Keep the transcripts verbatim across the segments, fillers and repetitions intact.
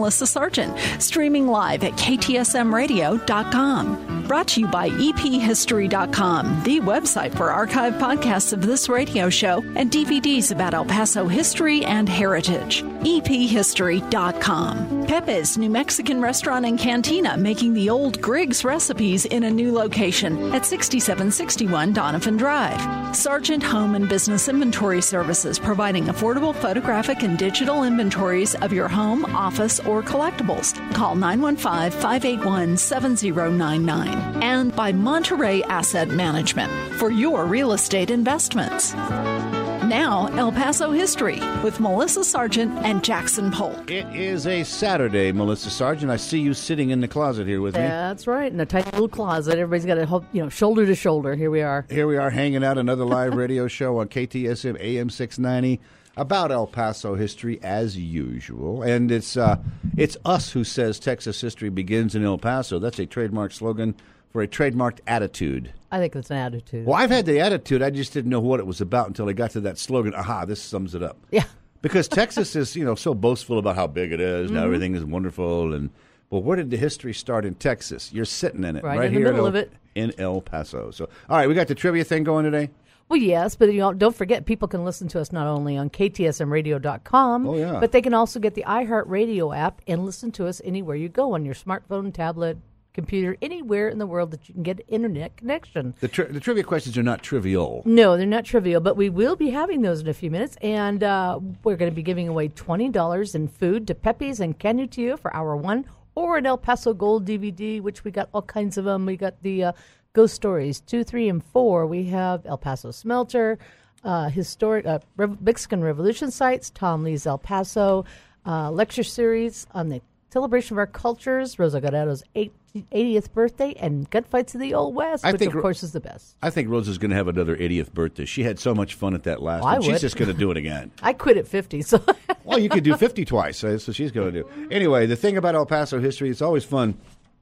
Melissa Sargent, streaming live at K T S M radio dot com. Brought to you by E P history dot com, the website for archived podcasts of this radio show and D V Ds about El Paso history and heritage. E P history dot com. Pepe's New Mexican Restaurant and Cantina, making the old Griggs recipes in a new location at sixty-seven sixty-one Donovan Drive. Sargent Home and Business Inventory Services, providing affordable photographic and digital inventories of your home, office, or collectibles. Call nine one five, five eight one, seven zero nine nine. And by Monterey Asset Management for your real estate investments. Now, El Paso History with Melissa Sargent and Jackson Polk. It is a Saturday, Melissa Sargent. I see you sitting in the closet here with me. That's right, in a tiny little closet. Everybody's got to, you know, shoulder to shoulder. Here we are. Here we are hanging out, another live radio show on K T S M A M six ninety about El Paso history as usual. And it's uh, it's us who says Texas history begins in El Paso. That's a trademark slogan for a trademarked attitude. I think it's an attitude. Well, I've had the attitude. I just didn't know what it was about until I got to that slogan. Aha, this sums it up. Yeah. Because Texas is, you know, so boastful about how big it is. Mm-hmm. Now everything is wonderful. And well, where did the history start in Texas? You're sitting in it. Right, right in here the middle in El, of it. In El Paso. So, all right, we got the trivia thing going today. Well, yes, but you know, don't forget, people can listen to us not only on K T S M radio dot com, oh, yeah. but they can also get the iHeartRadio app and listen to us anywhere you go on your smartphone, tablet, computer, anywhere in the world that you can get internet connection. The, tri- the trivia questions are not trivial. No, they're not trivial, but we will be having those in a few minutes, and uh, we're going to be giving away twenty dollars in food to Pepe's and Canutillo for hour one, or an El Paso Gold D V D, which we got all kinds of them. We got the uh, Ghost Stories two, three, and four. We have El Paso Smelter, uh, historic uh, Re- Mexican Revolution sites, Tom Lee's El Paso, uh, lecture series on the celebration of our cultures, Rosa Guerrero's eightieth birthday, and Gunfights of the Old West, I which, think, of course, is the best. I think Rosa's going to have another eightieth birthday. She had so much fun at that last well, one. She's would. just going to do it again. I quit at fifty, so... Well, you could do fifty twice, so that's what she's going to do. Anyway, the thing about El Paso history, it's always fun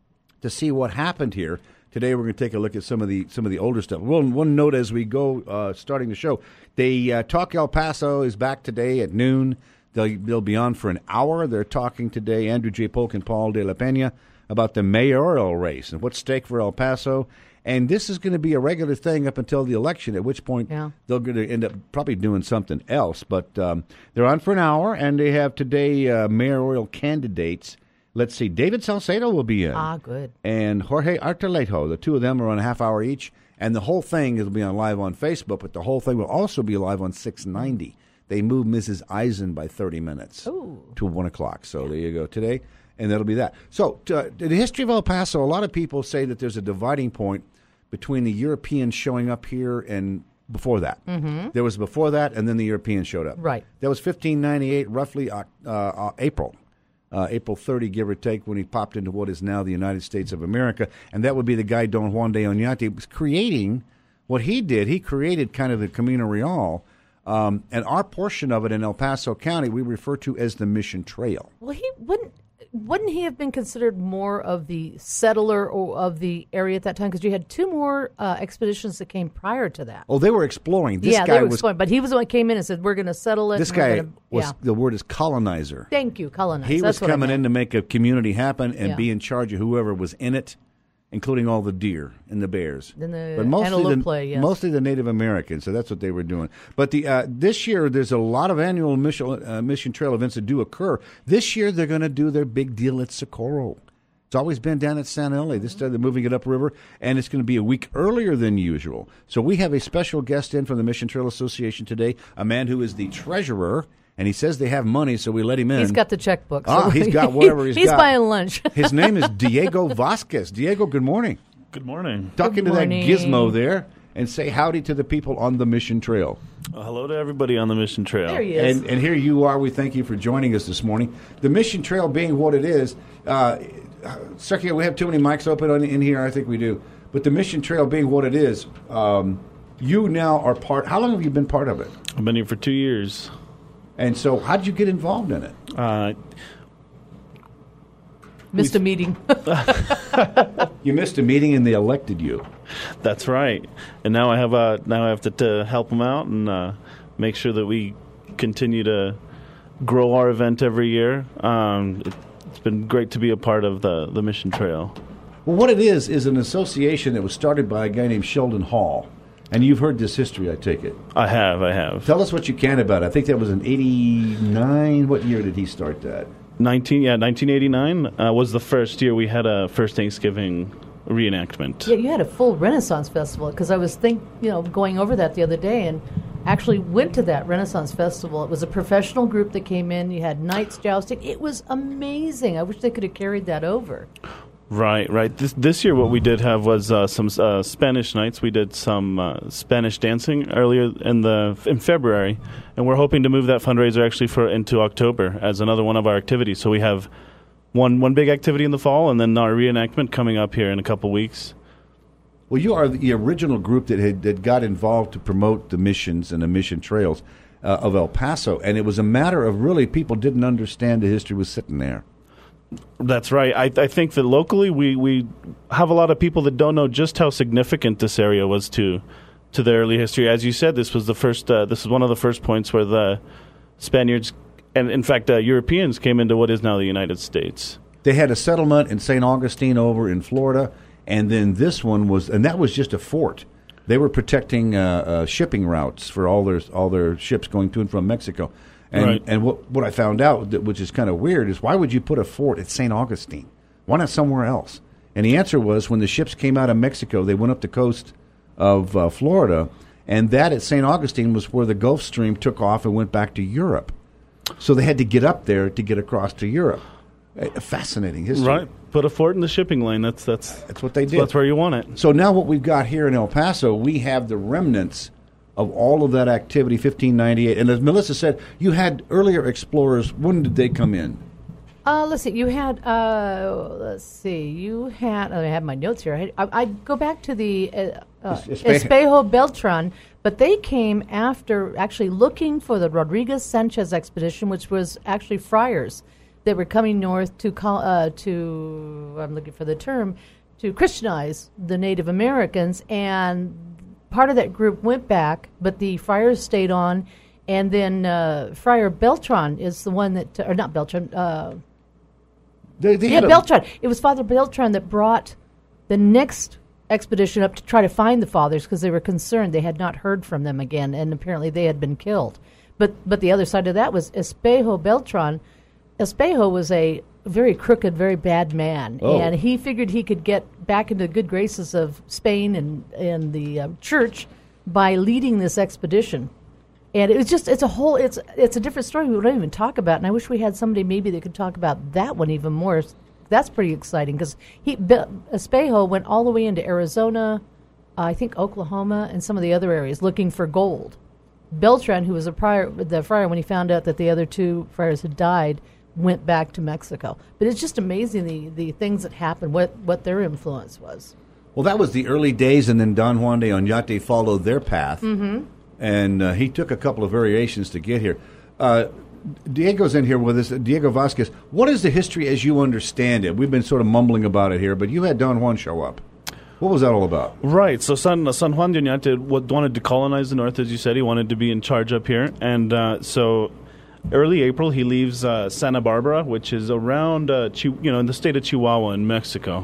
to see what happened here. Today we're going to take a look at some of the some of the older stuff. One, one note as we go, uh, starting the show, they uh, Talk El Paso is back today at noon. They'll, they'll be on for an hour. They're talking today, Andrew J. Polk and Paul de la Pena, about the mayoral race and what's at stake for El Paso. And this is going to be a regular thing up until the election, at which point yeah. they're going to end up probably doing something else. But um, they're on for an hour, and they have today uh, mayoral candidates. Let's see, David Salcedo will be in. Ah, good. And Jorge Artelejo. The two of them are on a half hour each. And the whole thing will be on live on Facebook, but the whole thing will also be live on six ninety. They moved Missus Eisen by thirty minutes Ooh. to one o'clock. So there you go today, and that'll be that. So uh, the history of El Paso, a lot of people say that there's a dividing point between the Europeans showing up here and before that. Mm-hmm. There was before that, and then the Europeans showed up. Right. That was fifteen ninety-eight, roughly uh, uh, April. Uh, April thirtieth, give or take, when he popped into what is now the United States of America. And that would be the guy, Don Juan de Oñate, was creating what he did. He created kind of the Camino Real. Um, and our portion of it in El Paso County, we refer to as the Mission Trail. Well, he wouldn't wouldn't he have been considered more of the settler or of the area at that time? Because you had two more uh, expeditions that came prior to that. Oh, they were exploring. This yeah, guy they were was, exploring, but he was the one who came in and said, "We're going to settle it." This and we're guy gonna, was yeah. the word is colonizer. Thank you, colonizer. He That's was coming in in to make a community happen and yeah. be in charge of whoever was in it, including all the deer and the bears. And the but mostly antelope the, play, yes. mostly the Native Americans, so that's what they were doing. But the uh, this year, there's a lot of annual mission, uh, mission trail events that do occur. This year, they're going to do their big deal at Socorro. It's always been down at San L A. This time they're moving it upriver, and it's going to be a week earlier than usual. So we have a special guest in from the Mission Trail Association today, a man who is the treasurer, and he says they have money, so we let him in. He's got the checkbook. So Ah, he's got whatever he's, he's got. He's buying lunch. His name is Diego Vasquez. Diego, good morning. Good morning. Duck Good into morning. that gizmo there and say howdy to the people on the Mission Trail. Well, hello to everybody on the Mission Trail. There he is. And, and here you are. We thank you for joining us this morning. The Mission Trail being what it is, uh, Sergio, we have too many mics open on, in here. I think we do. But the Mission Trail being what it is, um, you now are part. How long have you been part of it? I've been here for two years. And so how did you get involved in it? Uh, Missed a meeting. You missed a meeting and they elected you. that's right. And now I have uh, now I have to, to help them out and uh, make sure that we continue to grow our event every year. Um, it, it's been great to be a part of the, the Mission Trail. Well, what it is is an association that was started by a guy named Sheldon Hall. And you've heard this history, I take it. I have, I have. Tell us what you can about it. I think that was in eighty-nine. What year did he start that? Nineteen, yeah, nineteen eighty-nine uh, was the first year we had a first Thanksgiving reenactment. Yeah, you had a full Renaissance festival, because I was think you know going over that the other day and actually went to that Renaissance festival. It was a professional group that came in. You had knights jousting. It was amazing. I wish they could have carried that over. Right, right. This this year, what we did have was uh, some uh, Spanish nights. We did some uh, Spanish dancing earlier in the in February, and we're hoping to move that fundraiser actually for into October as another one of our activities. So we have one one big activity in the fall, and then our reenactment coming up here in a couple weeks. Well, you are the original group that had that got involved to promote the missions and the mission trails uh, of El Paso, and it was a matter of really people didn't understand the history was sitting there. That's right. I, I think that locally we, we have a lot of people that don't know just how significant this area was to to the early history. As you said, this was the first. Uh, this is one of the first points where the Spaniards and, in fact, uh, Europeans came into what is now the United States. They had a settlement in Saint Augustine over in Florida, and then this one was, and that was just a fort. They were protecting uh, uh, shipping routes for all their all their ships going to and from Mexico. And right. and what what I found out, that, which is kind of weird, is why would you put a fort at Saint Augustine? Why not somewhere else? And the answer was when the ships came out of Mexico, they went up the coast of uh, Florida, and that at Saint Augustine was where the Gulf Stream took off and went back to Europe. So they had to get up there to get across to Europe. A fascinating history. Right. Put a fort in the shipping lane. That's that's that's what they did. That's where you want it. So now what we've got here in El Paso, we have the remnants of all of that activity, fifteen ninety-eight. And as Melissa said, you had earlier explorers. When did they come in? Uh, let's see. You had, uh, let's see. You had, oh, I have my notes here. I, I, I go back to the uh, uh, Espe- Espejo Beltran, but they came after actually looking for the Rodriguez Sanchez expedition, which was actually friars that were coming north to, call, uh, to I'm looking for the term, to Christianize the Native Americans. And part of that group went back, but the friars stayed on, and then uh, Friar Beltran is the one that, or not Beltran, uh, They, they yeah, had a- Beltran. It was Father Beltran that brought the next expedition up to try to find the fathers because they were concerned they had not heard from them again, and apparently they had been killed. But but the other side of that was Espejo Beltran. Espejo was a very crooked, very bad man, Oh. and he figured he could get back into the good graces of Spain and, and the uh, church by leading this expedition. And it was just, it's a whole, it's it's a different story we don't even talk about, and I wish we had somebody maybe that could talk about that one even more. That's pretty exciting, because he, Be- Espejo went all the way into Arizona, uh, I think Oklahoma, and some of the other areas looking for gold. Beltran, who was a prior, the friar, when he found out that the other two friars had died, went back to Mexico. But it's just amazing the, the things that happened, what, what their influence was. Well, that was the early days, and then Don Juan de Oñate followed their path, mm-hmm. and uh, he took a couple of variations to get here. Uh, Diego's in here with us, Diego Vasquez. What is the history as you understand it? We've been sort of mumbling about it here, but you had Don Juan show up. What was that all about? Right. So San, San Juan de Oñate wanted to colonize the north, as you said. He wanted to be in charge up here. And uh, so early April, he leaves uh, Santa Barbara, which is around, uh, Chi- you know, in the state of Chihuahua in Mexico,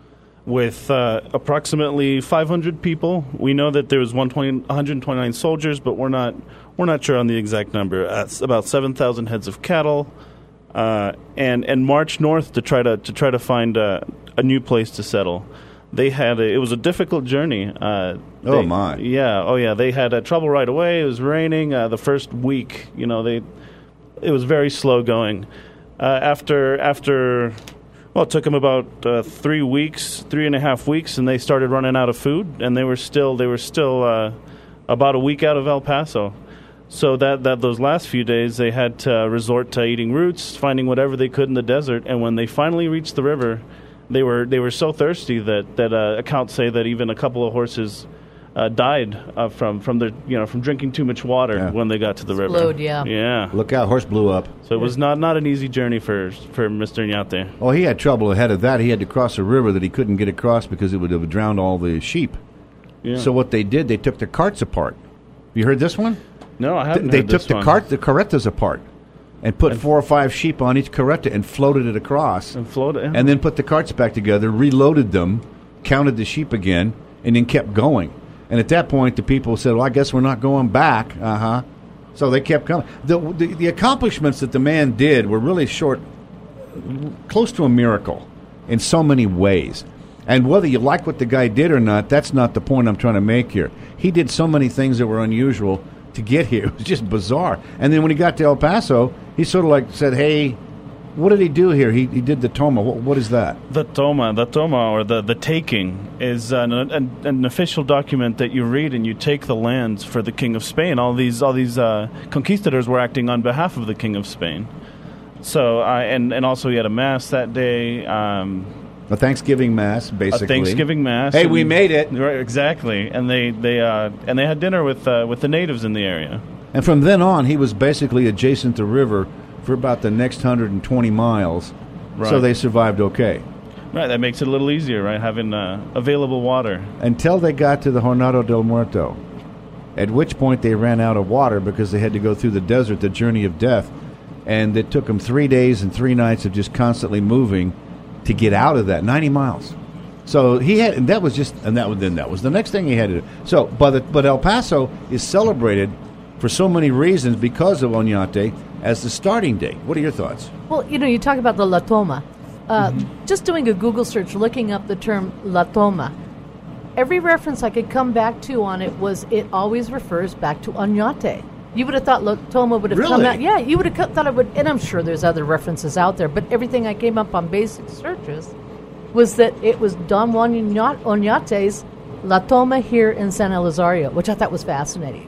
with uh, approximately five hundred people. We know that there was one hundred twenty-nine soldiers, but we're not we're not sure on the exact number. Uh, it's about seven thousand heads of cattle, uh, and and march north to try to to try to find a, a new place to settle. They had a, it was a difficult journey. Uh, Oh, they- my. Yeah, oh yeah. They had uh, trouble right away. It was raining. Uh, the first week, you know, they it was very slow going. Uh, after after. Well, it took them about uh, three weeks, three and a half weeks, and they started running out of food, and they were still they were still uh, about a week out of El Paso. So that, that those last few days, they had to resort to eating roots, finding whatever they could in the desert. And when they finally reached the river, they were they were so thirsty that that uh, accounts say that even a couple of horses uh, died uh, from from their you know from drinking too much water Yeah. when they got to the river. Explode, yeah. Yeah. Look out, horse blew up. So it was not, not an easy journey for for Mister Oñate. Oh, he had trouble ahead of that. He had to cross a river that he couldn't get across because it would have drowned all the sheep. Yeah. So what they did, they took the carts apart. You heard this one? No, I haven't they heard took this the one. cart, the carretas apart. and put four or five sheep on each carreta and floated it across. And floated it. And then put the carts back together, reloaded them, counted the sheep again, and then kept going. And at that point, the people said, well, I guess we're not going back. Uh-huh. So they kept coming. The, the, the accomplishments that the man did were really short, close to a miracle in so many ways. And whether you like what the guy did or not, that's not the point I'm trying to make here. He did so many things that were unusual to get here. It was just bizarre. And then when he got to El Paso, he sort of like said, hey, what did he do here? He he did the Toma. What, what is that? The Toma, the Toma, or the, the taking, is an, an, an official document that you read, and you take the lands for the King of Spain. All these all these uh, conquistadors were acting on behalf of the King of Spain. So, uh, and and also he had a mass that day. Um, A Thanksgiving mass, basically. A Thanksgiving mass. Hey, we made it. Right, exactly. And they they uh, and they had dinner with uh, with the natives in the area. And from then on, he was basically adjacent to the river for about the next one hundred twenty miles. Right. So they survived okay. Right, that makes it a little easier, right, having uh, available water. Until they got to the Jornada del Muerto, at which point they ran out of water because they had to go through the desert, the journey of death. And it took them three days and three nights of just constantly moving to get out of that, ninety miles. So he had, and that was just, and that was then that was the next thing he had to do. So, but the, but El Paso is celebrated for so many reasons because of Oñate as the starting date. What are your thoughts? Well, you know, you talk about the La Toma. Uh, mm-hmm. Just doing a Google search, looking up the term La Toma, every reference I could come back to on it was it always refers back to Oñate. You would have thought La Toma would have really? come out. Yeah, you would have thought it would, and I'm sure there's other references out there, but everything I came up on basic searches was that it was Don Juan Oñate's La Toma here in San Elizario, which I thought was fascinating.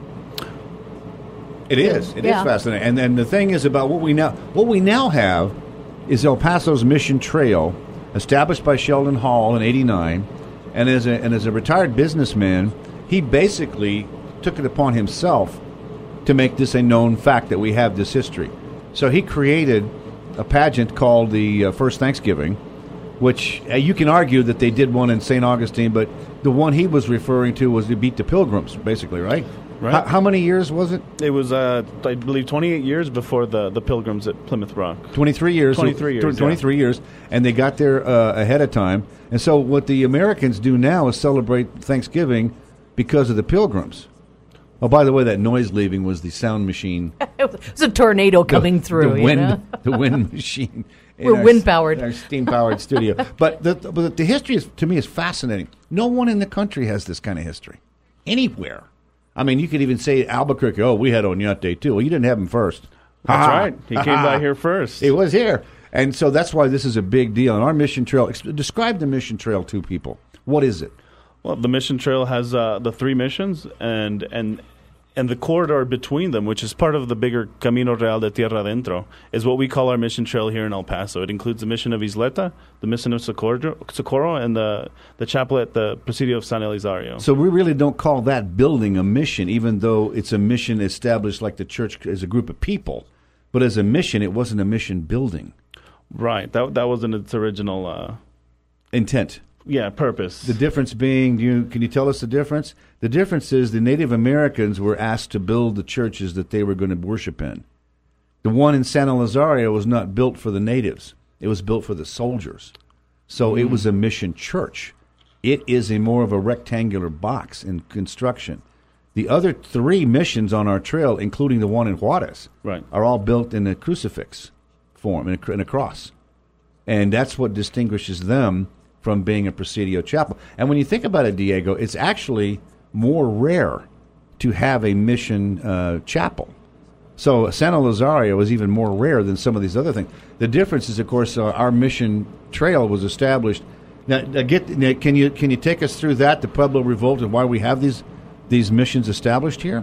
It is. It yeah. is fascinating. And then the thing is about what we now what we now have is El Paso's Mission Trail, established by Sheldon Hall in eighty-nine, and as a and as a retired businessman, he basically took it upon himself to make this a known fact that we have this history. So he created a pageant called the uh, First Thanksgiving, which uh, you can argue that they did one in Saint Augustine, but the one he was referring to was to beat the Pilgrims, basically, right? Right. How, how many years was it? It was, uh, I believe, twenty-eight years before the, the Pilgrims at Plymouth Rock. twenty-three years. twenty-three years. Tw- twenty-three yeah. years, and they got there uh, ahead of time. And so what the Americans do now is celebrate Thanksgiving because of the Pilgrims. Oh, by the way, that noise leaving was the sound machine. It was a tornado coming the, through. The wind, you know? the wind machine. We're wind powered. Our steam powered studio. But the, but the history is, to me, is fascinating. No one in the country has this kind of history anywhere. I mean, you could even say Albuquerque. Oh, we had Oñate too. Well, you didn't have him first. That's Ha-ha. right. He came by here first. He was here, and so that's why this is a big deal. And our Mission Trail. Describe the Mission Trail to people. What is it? Well, the Mission Trail has uh, the three missions and and and the corridor between them, which is part of the bigger Camino Real de Tierra Adentro, is what we call our Mission Trail here in El Paso. It includes the mission of Isleta, the mission of Socorro, Socorro and the, the chapel at the Presidio of San Elizario. So we really don't call that building a mission, even though it's a mission established like the church as a group of people. But as a mission, it wasn't a mission building. Right. That that wasn't its original uh, intent. Yeah, purpose. The difference being, do you, can you tell us the difference? The difference is the Native Americans were asked to build the churches that they were going to worship in. The one in San Elizario was not built for the natives. It was built for the soldiers. So mm. it was a mission church. It is a more of a rectangular box in construction. The other three missions on our trail, including the one in Juarez, right. are all built in a crucifix form, in a, in a cross. And that's what distinguishes them from being a Presidio chapel. And when you think about it, Diego, it's actually more rare to have a mission uh, chapel. So San Elizario is even more rare than some of these other things. The difference is, of course, uh, our mission trail was established. Now, now get, now, can you can you take us through that, the Pueblo Revolt, and why we have these these missions established here?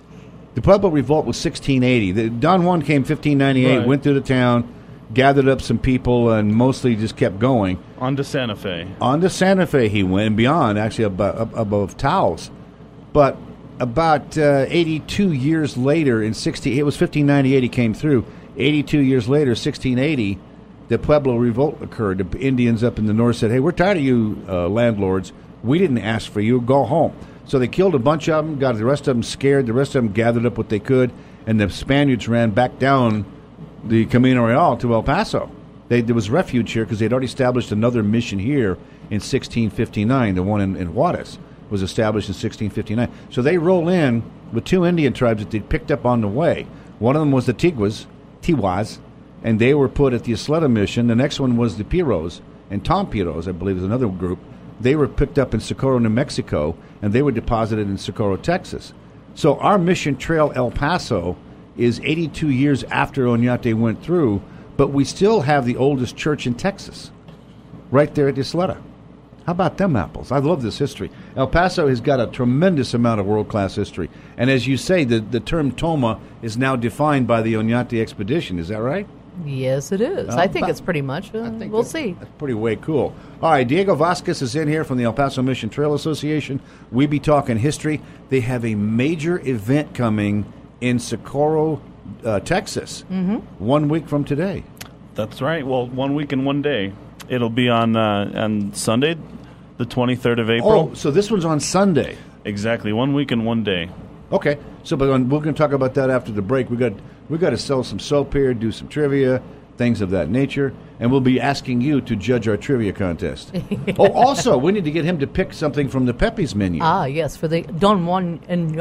The Pueblo Revolt was sixteen eighty. The, Don Juan came fifteen ninety-eight, right. went through the town, gathered up some people, and mostly just kept going. On to Santa Fe. On to Santa Fe he went, and beyond, actually above, above Taos. But about uh, eighty-two years later, in sixty, it was fifteen ninety-eight he came through. eighty-two years later, sixteen eighty, the Pueblo Revolt occurred. The Indians up in the north said, hey, we're tired of you uh, landlords. We didn't ask for you. Go home. So they killed a bunch of them, got the rest of them scared. The rest of them gathered up what they could, and the Spaniards ran back down the Camino Real to El Paso. They, there was refuge here because they'd already established another mission here in sixteen fifty-nine. The one in, in Juarez was established in sixteen fifty-nine. So they roll in with two Indian tribes that they'd picked up on the way. One of them was the Tiguas, Tiwas, and they were put at the Isleta mission. The next one was the Piros, and Tom Piros, I believe, is another group. They were picked up in Socorro, New Mexico, and they were deposited in Socorro, Texas. So our mission trail El Paso is eighty-two years after Oñate went through, but we still have the oldest church in Texas, right there at Isleta. How about them apples? I love this history. El Paso has got a tremendous amount of world-class history. And as you say, the, the term Toma is now defined by the Oñate expedition. Is that right? Yes, it is. Uh, I think it's pretty much. Uh, we'll see. That's pretty way cool. All right, Diego Vasquez is in here from the El Paso Mission Trail Association. We be talking history. They have a major event coming in Socorro, uh, Texas, mm-hmm. one week from today. That's right. Well, one week and one day. It'll be on uh, on Sunday, the twenty-third of April. Oh, so this one's on Sunday. Exactly. One week and one day. Okay. So, but on, we're going to talk about that after the break. We got we got to sell some soap here, do some trivia, things of that nature, and we'll be asking you to judge our trivia contest. Oh, also, we need to get him to pick something from the Pepe's menu. Ah, yes, for the Don Juan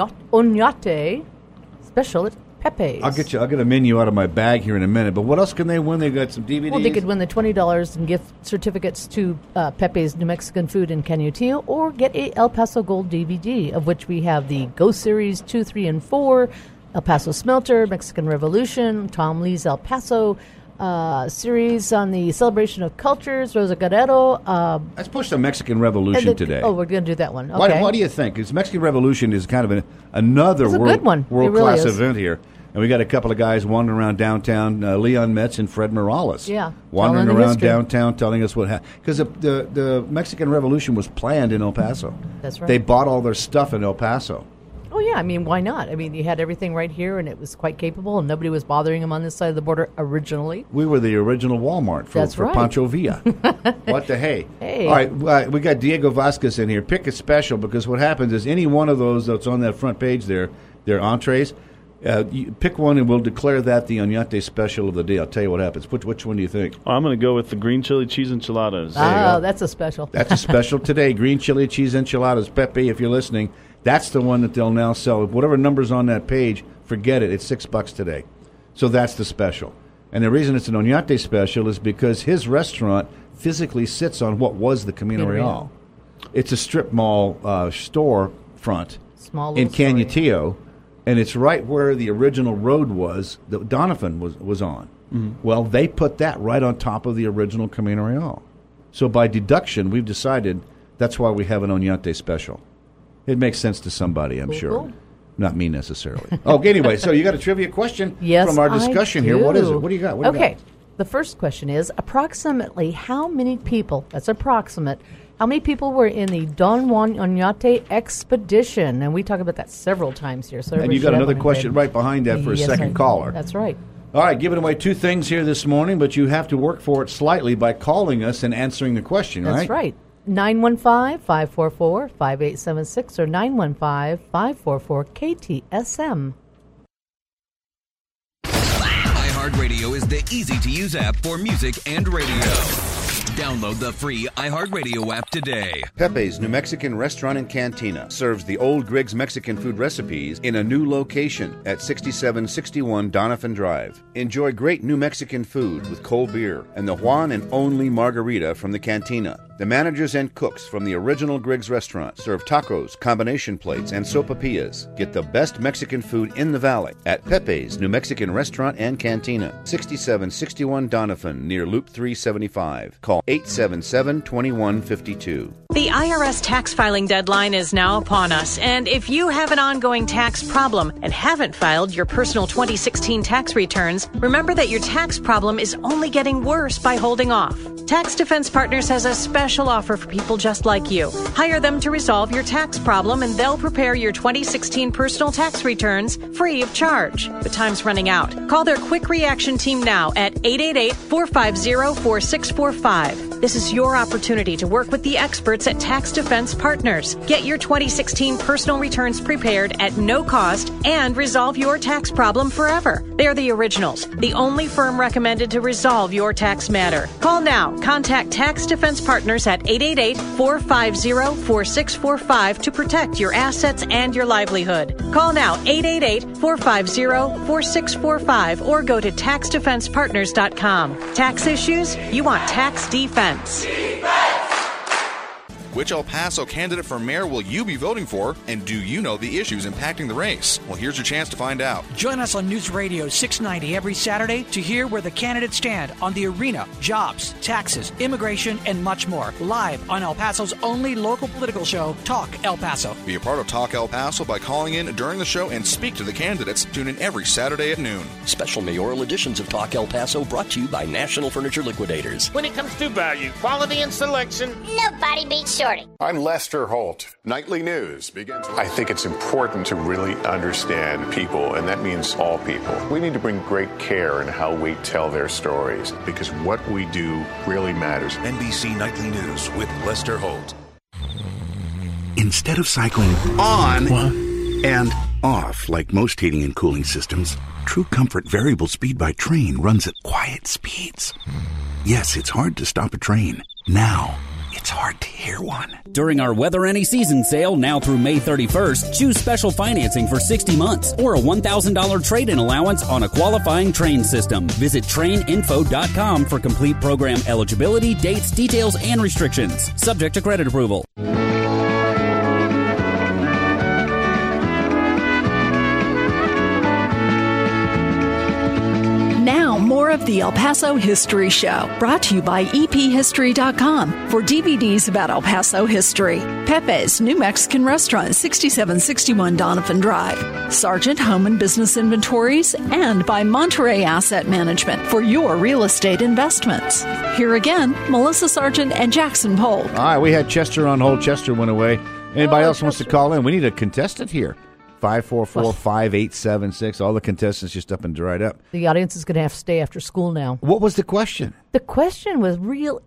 Oñate special at Pepe's. I'll get you. I'll get a menu out of my bag here in a minute. But what else can they win? They got some D V Ds. Well, they could win the twenty dollars and gift certificates to uh, Pepe's New Mexican Food in Canutillo, or get a El Paso Gold D V D, of which we have the Ghost Series two, three, and four, El Paso Smelter, Mexican Revolution, Tom Lee's El Paso uh, series on the Celebration of Cultures, Rosa Guerrero. Uh, Let's push the Mexican Revolution the, today. Oh, we're going to do that one. Okay. What, what do you think? Because Mexican Revolution is kind of an, another it's a world, good one. world-class really event here. And we got a couple of guys wandering around downtown, uh, Leon Metz and Fred Morales. Yeah. Wandering around history. downtown telling us what happened. Because the, the, the Mexican Revolution was planned in El Paso. That's right. They bought all their stuff in El Paso. Oh, yeah. I mean, why not? I mean, you had everything right here, and it was quite capable, and nobody was bothering them on this side of the border originally. We were the original Walmart for, That's for right. Pancho Villa. What the hey? Hey. All right, uh, we got Diego Vasquez in here. Pick a special, because what happens is any one of those that's on that front page there, their entrees, Uh, you pick one, and we'll declare that the Oñate special of the day. I'll tell you what happens. Which, which one do you think? Oh, I'm going to go with the green chili cheese enchiladas. Oh, that's a special. That's a special today. Green chili cheese enchiladas. Pepe, if you're listening, that's the one that they'll now sell. Whatever number's on that page, forget it. It's six bucks today. So that's the special. And the reason it's an Oñate special is because his restaurant physically sits on what was the Camino Camino Real. Real. It's a strip mall uh, store front Small in little story. Canutillo. And it's right where the original road was that Donovan was, was on. Mm-hmm. Well, they put that right on top of the original Camino Real. So by deduction, we've decided that's why we have an Oñate special. It makes sense to somebody, I'm Cool, sure. cool. Not me necessarily. Oh, anyway, so you got a trivia question Yes, from our discussion I here. do. What is it? What do you got? What do you okay. got? The first question is, approximately how many people, that's approximate, how many people were in the Don Juan Oñate expedition? And we talk about that several times here. So And you got another question right behind that for a yes, second I, caller. That's right. All right, giving away two things here this morning, but you have to work for it slightly by calling us and answering the question, right? That's right. nine one five, five four four, five eight seven six or nine one five, five four four, K T S M. iHeartRadio is the easy-to-use app for music and radio. Download the free iHeartRadio app today. Pepe's New Mexican Restaurant and Cantina serves the old Griggs Mexican food recipes in a new location at sixty-seven sixty-one Donovan Drive. Enjoy great New Mexican food with cold beer and the one and only margarita from the Cantina. The managers and cooks from the original Griggs restaurant serve tacos, combination plates, and sopapillas. Get the best Mexican food in the valley at Pepe's New Mexican Restaurant and Cantina, sixty-seven sixty-one Donovan, near Loop three seventy-five. Call eight seven seven, two one five two. The I R S tax filing deadline is now upon us, and if you have an ongoing tax problem and haven't filed your personal twenty sixteen tax returns, remember that your tax problem is only getting worse by holding off. Tax Defense Partners has a special offer for people just like you. Hire them to resolve your tax problem, and they'll prepare your twenty sixteen personal tax returns free of charge. The time's running out. Call their quick reaction team now at eight eight eight, four five zero, four six four five. This is your opportunity to work with the experts at Tax Defense Partners. Get your twenty sixteen personal returns prepared at no cost and resolve your tax problem forever. They're the originals, the only firm recommended to resolve your tax matter. Call now. Contact Tax Defense Partners at eight eight eight, four five zero, four six four five to protect your assets and your livelihood. Call now, eight eight eight, four five zero, four six four five, or go to tax defense partners dot com. Tax issues? You want tax defense. Which El Paso candidate for mayor will you be voting for, and do you know the issues impacting the race? Well, here's your chance to find out. Join us on News Radio six ninety every Saturday to hear where the candidates stand on the arena, jobs, taxes, immigration, and much more. Live on El Paso's only local political show, Talk El Paso. Be a part of Talk El Paso by calling in during the show and speak to the candidates. Tune in every Saturday at noon. Special mayoral editions of Talk El Paso brought to you by National Furniture Liquidators. When it comes to value, quality, and selection, nobody beats Shorty. I'm Lester Holt. Nightly News begins. I think it's important to really understand people, and that means all people. We need to bring great care in how we tell their stories, because what we do really matters. N B C Nightly News with Lester Holt. Instead of cycling on what? and off like most heating and cooling systems, True Comfort Variable Speed by Train runs at quiet speeds. Yes, it's hard to stop a train. Now, it's hard to hear one. During our Weather Any Season sale now through May thirty-first, choose special financing for sixty months or a one thousand dollars trade-in allowance on a qualifying train system. Visit train info dot com for complete program eligibility, dates, details, and restrictions. Subject to credit approval. Now, more of the El Paso History Show, brought to you by E P history dot com for D V Ds about El Paso history. Pepe's New Mexican Restaurant, sixty-seven sixty-one Donovan Drive. Sargent Home and Business Inventories, and by Monterey Asset Management for your real estate investments. Here again, Melissa Sargent and Jackson Polk. All right, we had Chester on hold. Chester went away. Anybody oh, else Chester. wants to call in? We need a contestant here. five four four, five eight seven six. All the contestants just up and dried up. The audience is going to have to stay after school now. What was the question? The question was real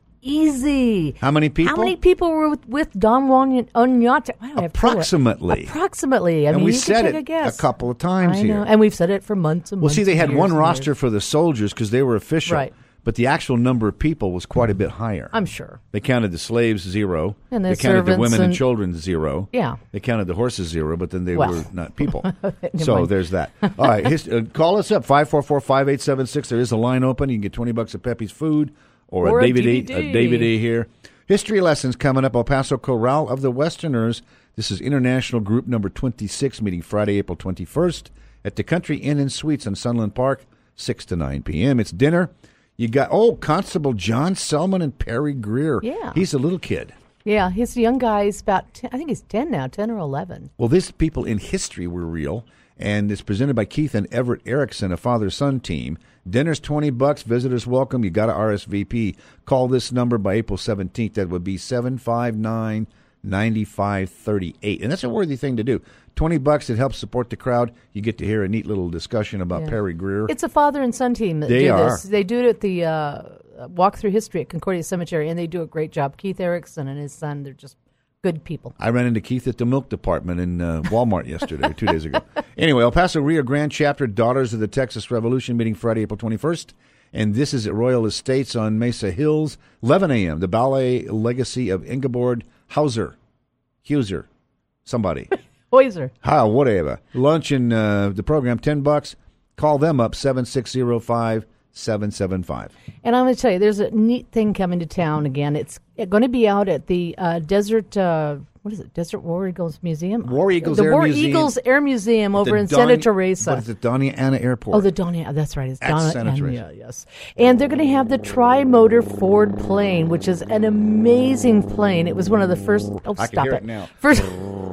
easy. How many people? How many people were with, with Don Oñate? Approximately. Approximately. I and mean, we you said can take it a, guess. a couple of times I here. know. And we've said it for months and well, months. Well, see, they had one roster years. for the soldiers because they were official. Right. But the actual number of people was quite a bit higher. I'm sure. They counted the slaves zero. And the they counted the women and, and children zero. Yeah. They counted the horses zero, but then they well. were not people. So mind. There's that. All right. His, uh, call us up, five four four, five eight seven six. There is a line open. You can get twenty bucks of Pepe's food or, or a, a D V D, D V D. a D V D here. History lessons coming up. El Paso Corral of the Westerners. This is International Group number twenty-six, meeting Friday, April twenty-first at the Country Inn and Suites on Sunland Park, six to nine p.m. It's dinner. You got, oh, Constable John Selman and Perry Greer. Yeah. He's a little kid. Yeah, he's a young guy. He's about, ten, I think he's ten now, ten or eleven. Well, these people in history were real, and it's presented by Keith and Everett Erickson, a father-son team. Dinner's twenty bucks. Visitors welcome. You got to R S V P. Call this number by April seventeenth. That would be seven five nine, nine five three eight. And that's a worthy thing to do. twenty bucks, it helps support the crowd. You get to hear a neat little discussion about yeah. Perry Greer. It's a father and son team that they do are. this. They do it at the uh, Walk Through History at Concordia Cemetery, and they do a great job. Keith Erickson and his son, they're just good people. I ran into Keith at the milk department in uh, Walmart yesterday, two days ago. Anyway, El Paso Rio Grande Chapter, Daughters of the Texas Revolution, meeting Friday, April twenty-first. And this is at Royal Estates on Mesa Hills, eleven a.m. The Ballet Legacy of Ingeborg Hauser. Huser. Somebody. Hoiser. How, whatever. Lunch and uh, the program, ten bucks. Call them up, seven six zero five, seven seven five. And I'm going to tell you, there's a neat thing coming to town again. It's going to be out at the uh, Desert, uh, what is it, Desert War Eagles Museum? War Eagles the Air War Museum. Eagles Air Museum over in Don- Santa Teresa. But it's at Doña Ana Airport. Oh, the Doña, that's right. It's at Doña Santa Ana, Teresa. yes. And they're going to have the tri-motor Ford plane, which is an amazing plane. It was one of the first, oh, I stop can hear it. it now. First,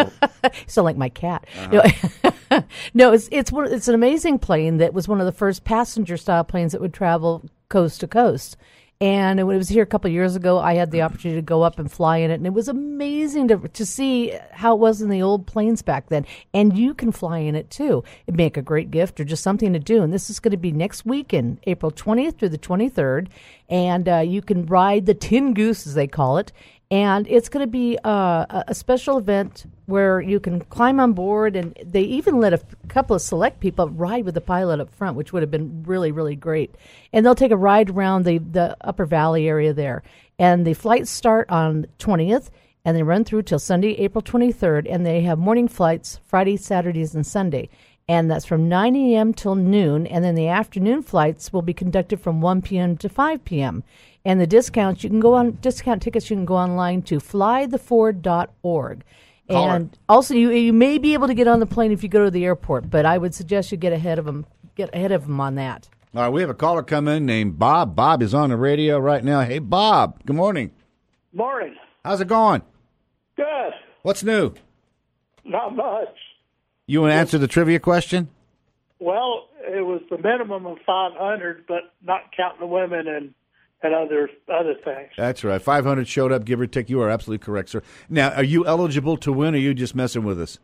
sound like my cat. Uh-huh. No, no, it's it's one, it's an amazing plane that was one of the first passenger style planes that would travel coast to coast. And when it was here a couple of years ago, I had the opportunity to go up and fly in it, and it was amazing to to see how it was in the old planes back then. And you can fly in it, too. It'd make a great gift or just something to do. And this is going to be next weekend, April twentieth through the twenty-third, and uh, you can ride the Tin Goose, as they call it. And it's going to be uh, a special event where you can climb on board, and they even let a couple of select people ride with the pilot up front, which would have been really, really great. And they'll take a ride around the, the Upper Valley area there. And the flights start on the twentieth, and they run through till Sunday, April twenty-third, and they have morning flights Friday, Saturdays, and Sunday. And that's from nine a.m. till noon, and then the afternoon flights will be conducted from one p.m. to five p.m. And the discounts, you can go on, discount tickets, you can go online to fly the ford dot org. And also, you you may be able to get on the plane if you go to the airport, but I would suggest you get ahead of them, get ahead of them on that. All right, we have a caller come in named Bob. Bob is on the radio right now. Hey, Bob, good morning. Morning. How's it going? Good. What's new? Not much. You want to answer the trivia question? Well, it was the minimum of five hundred, but not counting the women and, and other other things. That's right. five hundred showed up, give or take. You are absolutely correct, sir. Now, are you eligible to win, or are you just messing with us?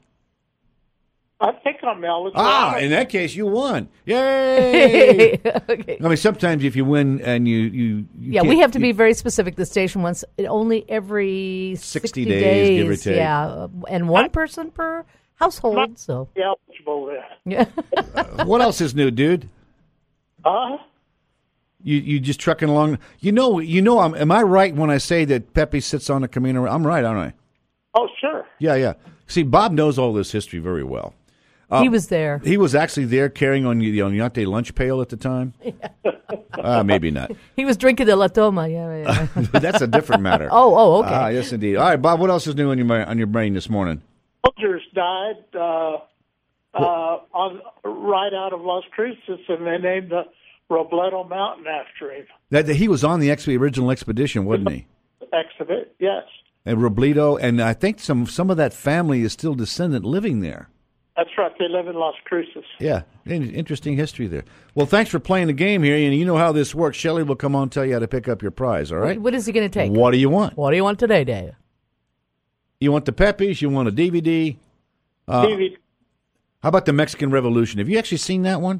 I think I'm eligible. Ah, in that case, you won. Yay! Okay. I mean, sometimes if you win and you... you, you yeah, can't- we have to you- be very specific. The station wants it only every sixty sixty, days, days, give or take. Yeah, and one person per household. So eligible then. Yeah. Uh, what else is new, dude? Huh? You you just trucking along. You know, you know. I'm, am I right when I say that Pepe sits on the Camino? I'm right, aren't I? Oh, sure. Yeah, yeah. See, Bob knows all this history very well. Uh, he was there. He was actually there carrying on the Oñate lunch pail at the time. Uh, maybe not. He was drinking the La Toma. Yeah, yeah. That's a different matter. Oh, oh, okay. Ah, yes, indeed. All right, Bob. What else is new on your mi- on your brain this morning? Soldiers died uh, uh, on right out of Las Cruces, and they named the Robledo Mountain after him. That, that he was on the ex- original expedition, wasn't he? Exhibit, yes. And Robledo, and I think some some of that family is still descendant living there. That's right. They live in Las Cruces. Yeah, in- interesting history there. Well, thanks for playing the game here, and you know how this works. Shelley will come on and tell you how to pick up your prize, all right? What is he going to take? What do you want? What do you want today, Dave? You want the Peppies? You want a D V D? Uh, D V D. How about the Mexican Revolution? Have you actually seen that one?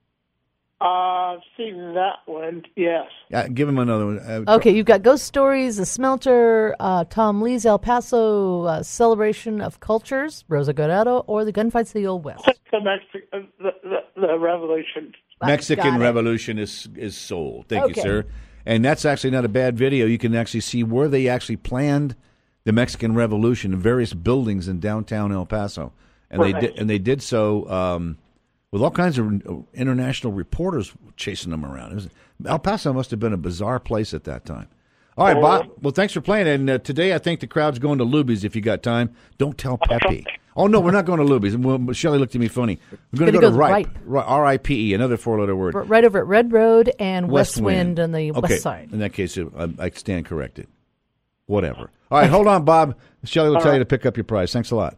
Uh, I've seen that one, yes. Yeah, give him another one. Uh, Okay, you've got Ghost Stories, The Smelter, uh, Tom Lee's El Paso uh, Celebration of Cultures, Rosa Guerrero, or The Gunfights of the Old West. The, Mexi- uh, the, the, the Revolution. Mexican Got it. Revolution is is sold. Thank Okay. you, sir. And that's actually not a bad video. You can actually see where they actually planned the Mexican Revolution in various buildings in downtown El Paso, and they Right. did and they did so um, with all kinds of international reporters chasing them around. It was, El Paso must have been a bizarre place at that time. All right, Bob. Well, thanks for playing. And uh, today, I think the crowd's going to Luby's. If you got time, don't tell Pepe. Oh no, we're not going to Luby's. Well, Shelley looked at me funny. We're going to Gonna go to go to Ripe, Ripe. R I P E, another four-letter word. R- Right over at Red Road and West, Wind on the okay. west side. In that case, I, I stand corrected. Whatever. All right, hold on, Bob. Shelley will All tell you right. to pick up your prize. Thanks a lot.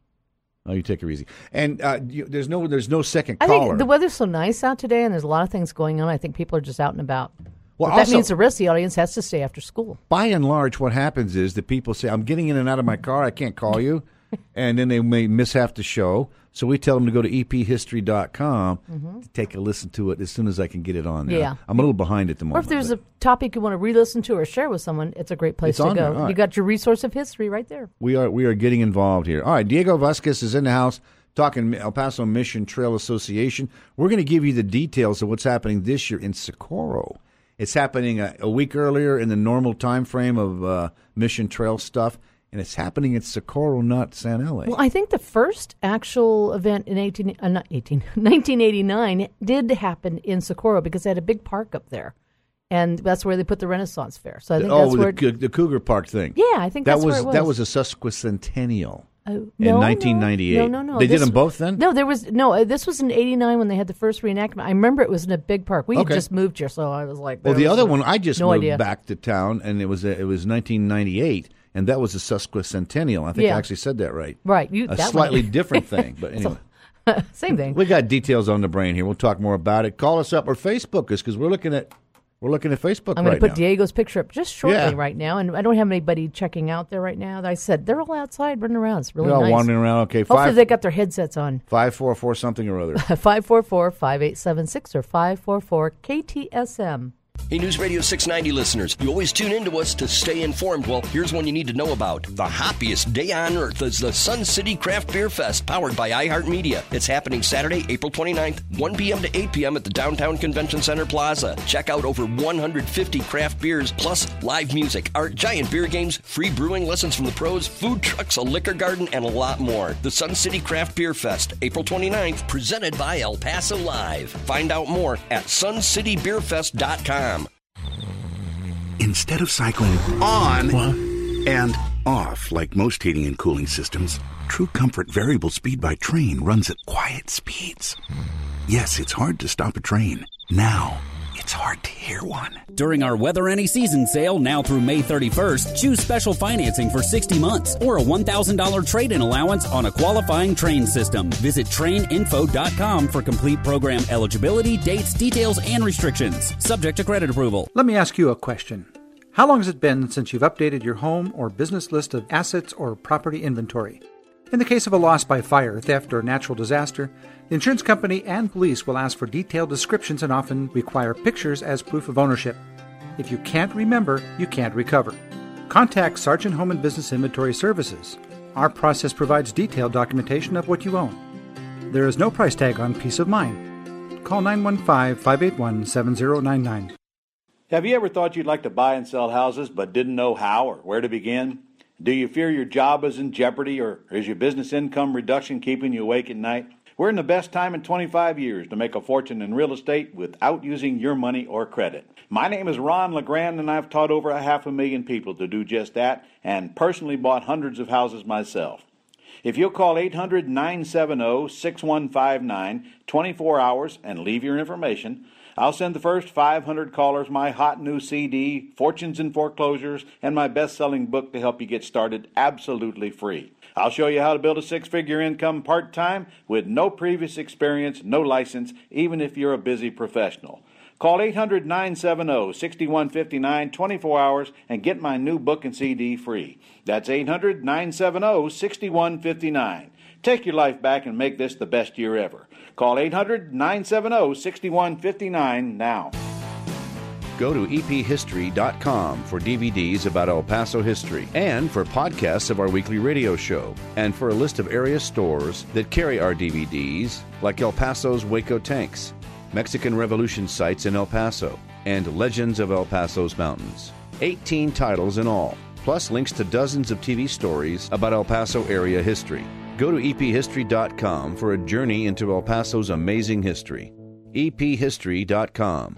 Oh, you take it easy. And uh, you, there's no there's no second I caller. think the weather's so nice out today, and there's a lot of things going on. I think people are just out and about. Well, But that also- means the rest of the audience has to stay after school. By and large, what happens is that people say, I'm getting in and out of my car, I can't call you. And then they may miss half the show. So we tell them to go to e p history dot com Mhm. to take a listen to it as soon as I can get it on there. Yeah. I'm a little behind at the Or moment. if there's but a topic you want to re-listen to or share with someone, it's a great place It's to on go. there, all right. You got your resource of history right there. we are we are getting involved here. All right, Diego Vasquez is in the house talking El Paso Mission Trail Association. We're going to give you the details of what's happening this year in Socorro. It's happening a, a week earlier in the normal time frame of uh, Mission Trail stuff, and it's happening at Socorro, not San L A. Well, I think the first actual event in eighteen, uh, not eighteen, nineteen eighty-nine did happen in Socorro because they had a big park up there. And that's where they put the Renaissance Fair. So I think oh, that's the, where... It, Cou- the Cougar Park thing. Yeah, I think that that's was, where it was. That was a sesquicentennial Oh, in no, nineteen ninety-eight. No, no, no. They This- did them both then? No, there was no. uh, This was in eighty-nine when they had the first reenactment. I remember it was in a big park. We had Okay. just moved here, so I was like, Well, there the was other no- one, I just no moved idea. back to town, and it was uh, it was nineteen ninety-eight, and that was a sesquicentennial. I think Yeah. I actually said that right. Right, you- a that slightly one. different thing, but anyway. Same thing. We got details on the brain here. We'll talk more about it. Call us up or Facebook us because we're looking at We're looking at Facebook I'm right going to put now. Diego's picture up just shortly Yeah. right now, and I don't have anybody checking out there right now. I said they're all outside running around. It's really They're all nice. wandering around. Okay, Hopefully five- they got their headsets on. five four four something or other. five four four, five eight seven six or five four four K T S M. Hey, News Radio six ninety listeners, you always tune in to us to stay informed. Well, here's one you need to know about. The happiest day on earth is the Sun City Craft Beer Fest, powered by iHeartMedia. It's happening Saturday, April twenty-ninth, one p.m. to eight p.m. at the Downtown Convention Center Plaza. Check out over one hundred fifty craft beers, plus live music, art, giant beer games, free brewing lessons from the pros, food trucks, a liquor garden, and a lot more. The Sun City Craft Beer Fest, April twenty-ninth, presented by El Paso Live. Find out more at sun city beer fest dot com. Instead of cycling on and off like most heating and cooling systems, True Comfort Variable Speed by Train runs at quiet speeds. Yes, it's hard to stop a train. Now, it's hard to hear one. During our Weather Any Season sale now through May thirty-first, choose special financing for sixty months or a one thousand dollars trade-in allowance on a qualifying train system. Visit train info dot com for complete program eligibility, dates, details, and restrictions. Subject to credit approval. Let me ask you a question. How long has it been since you've updated your home or business list of assets or property inventory? In the case of a loss by fire, theft, or natural disaster, the insurance company and police will ask for detailed descriptions and often require pictures as proof of ownership. If you can't remember, you can't recover. Contact Sargent Home and Business Inventory Services. Our process provides detailed documentation of what you own. There is no price tag on peace of mind. Call nine one five, five eight one, seven zero nine nine. Have you ever thought you'd like to buy and sell houses but didn't know how or where to begin? Do you fear your job is in jeopardy, or is your business income reduction keeping you awake at night? We're in the best time in twenty-five years to make a fortune in real estate without using your money or credit. My name is Ron LeGrand, and I've taught over a half a million people to do just that and personally bought hundreds of houses myself. If you'll call eight hundred, nine seven zero, six one five nine twenty-four hours and leave your information, I'll send the first five hundred callers my hot new C D, Fortunes and Foreclosures, and my best-selling book to help you get started absolutely free. I'll show you how to build a six-figure income part-time with no previous experience, no license, even if you're a busy professional. Call eight hundred, nine seven zero, six one five nine twenty-four hours and get my new book and C D free. That's eight hundred, nine seven zero, six one five nine. Take your life back and make this the best year ever. Call eight hundred, nine seven zero, six one five nine now. Go to e p history dot com for D V Ds about El Paso history and for podcasts of our weekly radio show and for a list of area stores that carry our D V Ds like El Paso's Waco Tanks, Mexican Revolution sites in El Paso, and Legends of El Paso's Mountains. eighteen titles in all, plus links to dozens of T V stories about El Paso area history. Go to e p history dot com for a journey into El Paso's amazing history. e p history dot com.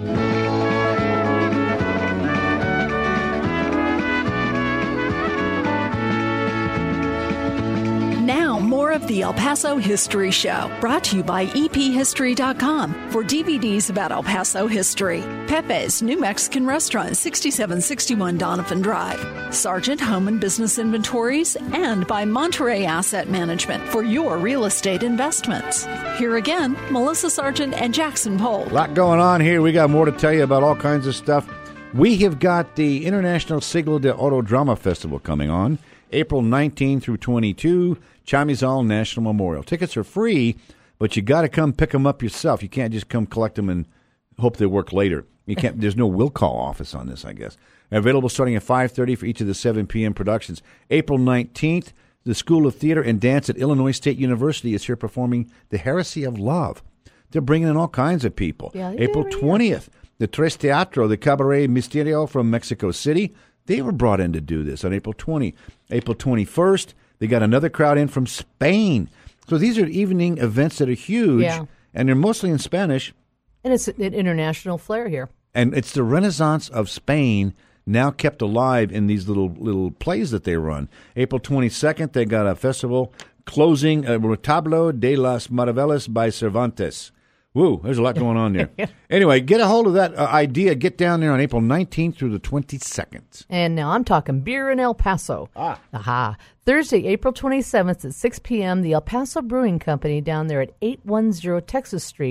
Now, more of the El Paso History Show, brought to you by e p history dot com for D V Ds about El Paso history. Pepe's New Mexican Restaurant, sixty-seven sixty-one Donovan Drive. Sargent Home and Business Inventories, and by Monterey Asset Management for your real estate investments. Here again, Melissa Sargent and Jackson Pohl. A lot going on here. We got more to tell you about all kinds of stuff. We have got the International Siglo de Oro Drama Festival coming on April nineteenth through twenty-second, Chamizal National Memorial. Tickets are free, but you got to come pick them up yourself. You can't just come collect them and hope they work later. You can't. There's no will call office on this, I guess. Available starting at five thirty for each of the seven p.m. productions. April nineteenth, the School of Theater and Dance at Illinois State University is here performing The Heresy of Love. They're bringing in all kinds of people. Yeah, April twentieth, the Tres Teatro, the Cabaret Misterio from Mexico City. They were brought in to do this on April twentieth. April twenty-first, they got another crowd in from Spain. So these are evening events that are huge, Yeah. and they're mostly in Spanish. And it's an international flair here. And it's the Renaissance of Spain now kept alive in these little little plays that they run. April twenty-second, they got a festival closing a Retablo de las Maravillas by Cervantes. Woo, there's a lot going on there. Anyway, get a hold of that uh, idea. Get down there on April nineteenth through the twenty-second. And now I'm talking beer in El Paso. Ah. Aha. Thursday, April twenty-seventh at six p.m., the El Paso Brewing Company down there at eight ten Texas Street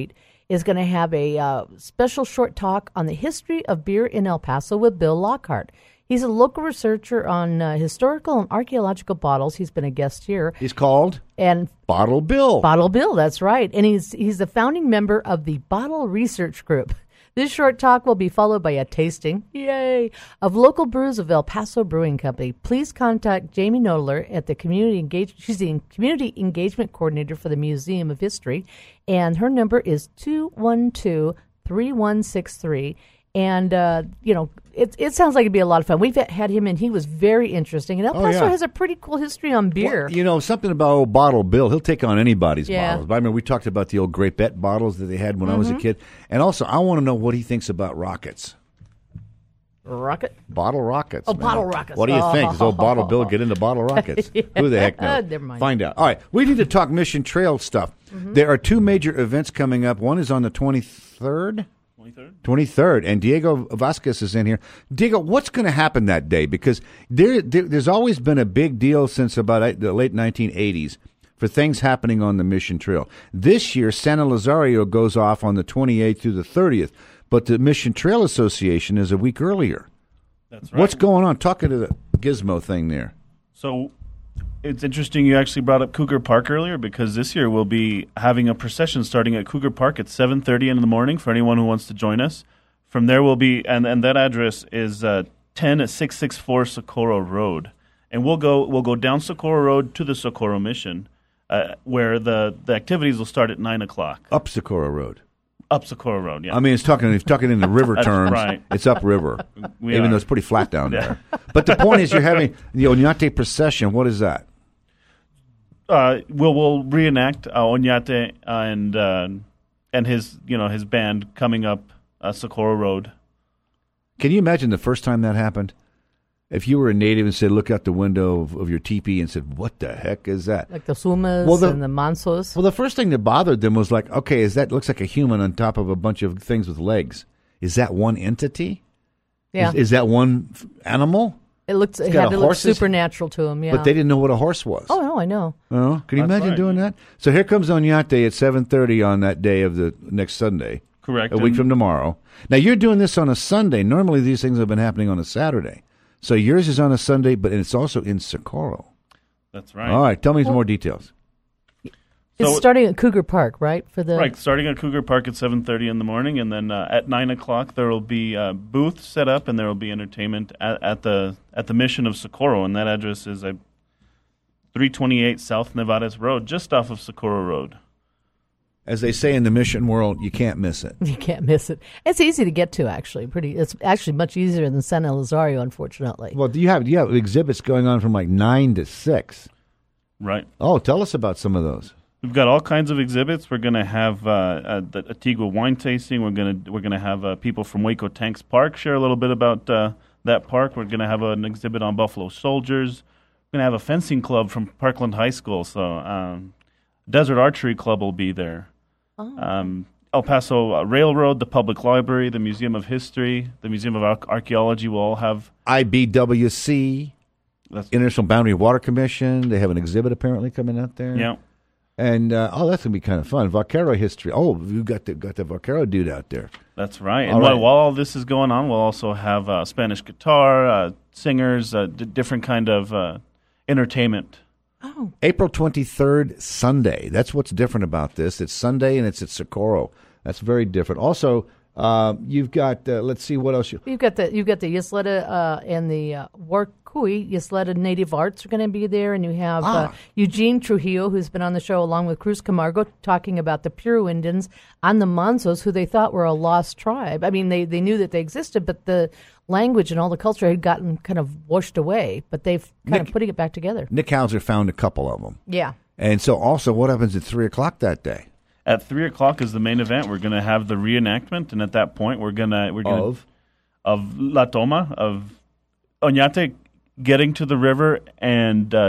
is going to have a uh, special short talk on the history of beer in El Paso with Bill Lockhart. He's a local researcher on uh, historical and archaeological bottles. He's been a guest here. He's called and Bottle Bill. Bottle Bill, that's right. And he's he's the founding member of the Bottle Research Group. This short talk will be followed by a tasting, yay, of local brews of El Paso Brewing Company. Please contact Jamie Nodler at the community engage. She's the community engagement coordinator for the Museum of History, and her number is two one two, three one six three. And, uh, you know, it it sounds like it'd be a lot of fun. We've had him, and he was very interesting. And El Paso oh, yeah. has a pretty cool history on beer. Well, you know, something about old Bottle Bill. He'll take on anybody's yeah. bottles. But I mean, we talked about the old Great Bet bottles that they had when mm-hmm. I was a kid. And also, I want to know what he thinks about rockets. Rocket? Bottle rockets. Oh, man. bottle rockets. What do you oh. think? Does old Bottle Bill get into bottle rockets? yeah. Who the heck knows? Never mind. Find out. All right, we need to talk Mission Trail stuff. Mm-hmm. There are two major events coming up. One is on the twenty-third. twenty-third? twenty-third, and Diego Vasquez is in here. Diego, what's going to happen that day? Because there, there, there's always been a big deal since about the late nineteen eighties for things happening on the Mission Trail. This year, Santa Lazario goes off on the twenty-eighth through the thirtieth, but the Mission Trail Association is a week earlier. That's right. What's going on? Talking to the Gizmo thing there. So it's interesting you actually brought up Cougar Park earlier, because this year we'll be having a procession starting at Cougar Park at seven thirty in the morning for anyone who wants to join us. From there we'll be, and, and that address is uh, ten six sixty-four Socorro Road. And we'll go we'll go down Socorro Road to the Socorro Mission, uh, where the, the activities will start at nine o'clock. Up Socorro Road. Up Socorro Road, yeah. I mean, it's talking it's talking in the river That's terms. right. It's upriver, We even are. though it's pretty flat down Yeah. there. But the point is, you're having the Oñate procession. What is that? Uh, we'll we'll reenact uh, Oñate and uh, and his you know his band coming up uh, Socorro Road. Can you imagine the first time that happened? If you were a native and said, look out the window of, of your teepee and said, what the heck is that? Like the Sumas Well, the- and the Mansos. Well, the first thing that bothered them was like, okay, is that looks like a human on top of a bunch of things with legs? Is that one entity? Yeah. Is, is that one f- animal? It looked It's it got had a to look horse's- supernatural to him, yeah. But they didn't know what a horse was. Oh, no, I know. Oh, can you That's imagine right. doing that? So here comes Oñate at seven thirty on that day of the next Sunday. Correct. A week And- from tomorrow. Now, you're doing this on a Sunday. Normally, these things have been happening on a Saturday. So yours is on a Sunday, but it's also in Socorro. That's right. All right, tell me some more details. It's So- starting at Cougar Park, right? For the Right, starting at Cougar Park at seven thirty in the morning, and then uh, at nine o'clock there will be uh, booths set up, and there will be entertainment at, at the at the Mission of Socorro, and that address is uh, three twenty-eight South Nevadas Road, just off of Socorro Road. As they say in the mission world, you can't miss it. You can't miss it. It's easy to get to, actually. Pretty. It's actually much easier than San Elizario, unfortunately. Well, do you have you have exhibits going on from like nine to six? Right. Oh, tell us about some of those. We've got all kinds of exhibits. We're going to have uh, uh, the Antigua wine tasting. We're going to we're going to have uh, people from Waco Tanks Park share a little bit about uh, that park. We're going to have an exhibit on Buffalo Soldiers. We're going to have a fencing club from Parkland High School. So um, Desert Archery Club will be there. Oh. Um, El Paso uh, Railroad, the Public Library, the Museum of History, the Museum of Ar- Archaeology will all have I B W C, That's- International Boundary Water Commission. They have an exhibit apparently coming out there. Yeah. And uh, oh, that's gonna be kind of fun. Vaquero history. Oh, you got the got the Vaquero dude out there. That's right. All And right. while, while all this is going on, we'll also have uh, Spanish guitar, uh, singers, uh, d- different kind of uh, entertainment. Oh. April twenty-third, Sunday. That's what's different about this. It's Sunday and it's at Socorro. That's very different. Also, uh, you've got, uh, let's see what else you... You've got the you've got the Ysleta uh, and the uh, Warcui Ysleta Native Arts are going to be there, and you have Ah. uh, Eugene Trujillo, who's been on the show along with Cruz Camargo, talking about the Piru Indians and the Mansos, who they thought were a lost tribe. I mean, they, they knew that they existed, but the language and all the culture had gotten kind of washed away. But they've kind Nick- of putting it back together. Nick Hauser found a couple of them. Yeah. And so also, what happens at three o'clock that day? At three o'clock is the main event. We're going to have the reenactment, and at that point, we're gonna we're gonna Of? of La Toma of Oñate getting to the river and uh,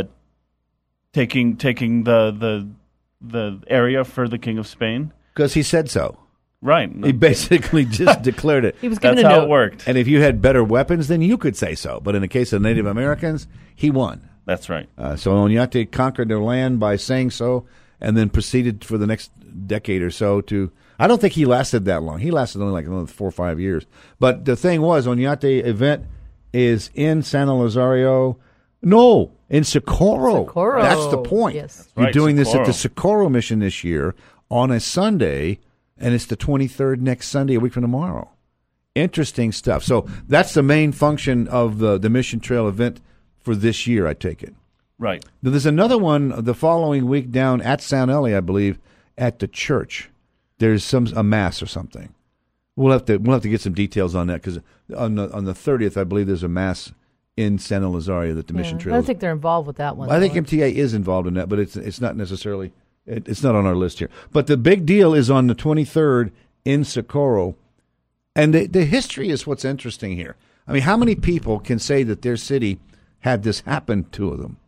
taking taking the the the area for the King of Spain. Because he said so. Right. He basically just declared it. He was given That's a how note. it worked. And if you had better weapons, then you could say so. But in the case of Native Americans, he won. That's right. Uh, so Oñate conquered their land by saying so, and then proceeded for the next decade or so to I don't think he lasted that long. He lasted only like another four or five years. But the thing was, Oñate event is in San Elizario. No, in Socorro. Socorro. That's the point. Yes. You're Right, doing Socorro. this at the Socorro mission this year on a Sunday, and it's the twenty-third next Sunday, a week from tomorrow. Interesting stuff. So that's the main function of the, the Mission Trail event for this year, I take it. Right. Now, there's another one the following week down at San Eli, I believe, at the church. There's some a mass or something. We'll have to we'll have to get some details on that because on the on the thirtieth, I believe there's a mass in San Elizario that the Yeah, Mission I Trail. don't think they're involved with that one. I think though. M T A is involved in that, but it's it's not necessarily it, it's not on our list here. But the big deal is on the twenty-third in Socorro, and the the history is what's interesting here. I mean, how many people can say that their city had this happen to them?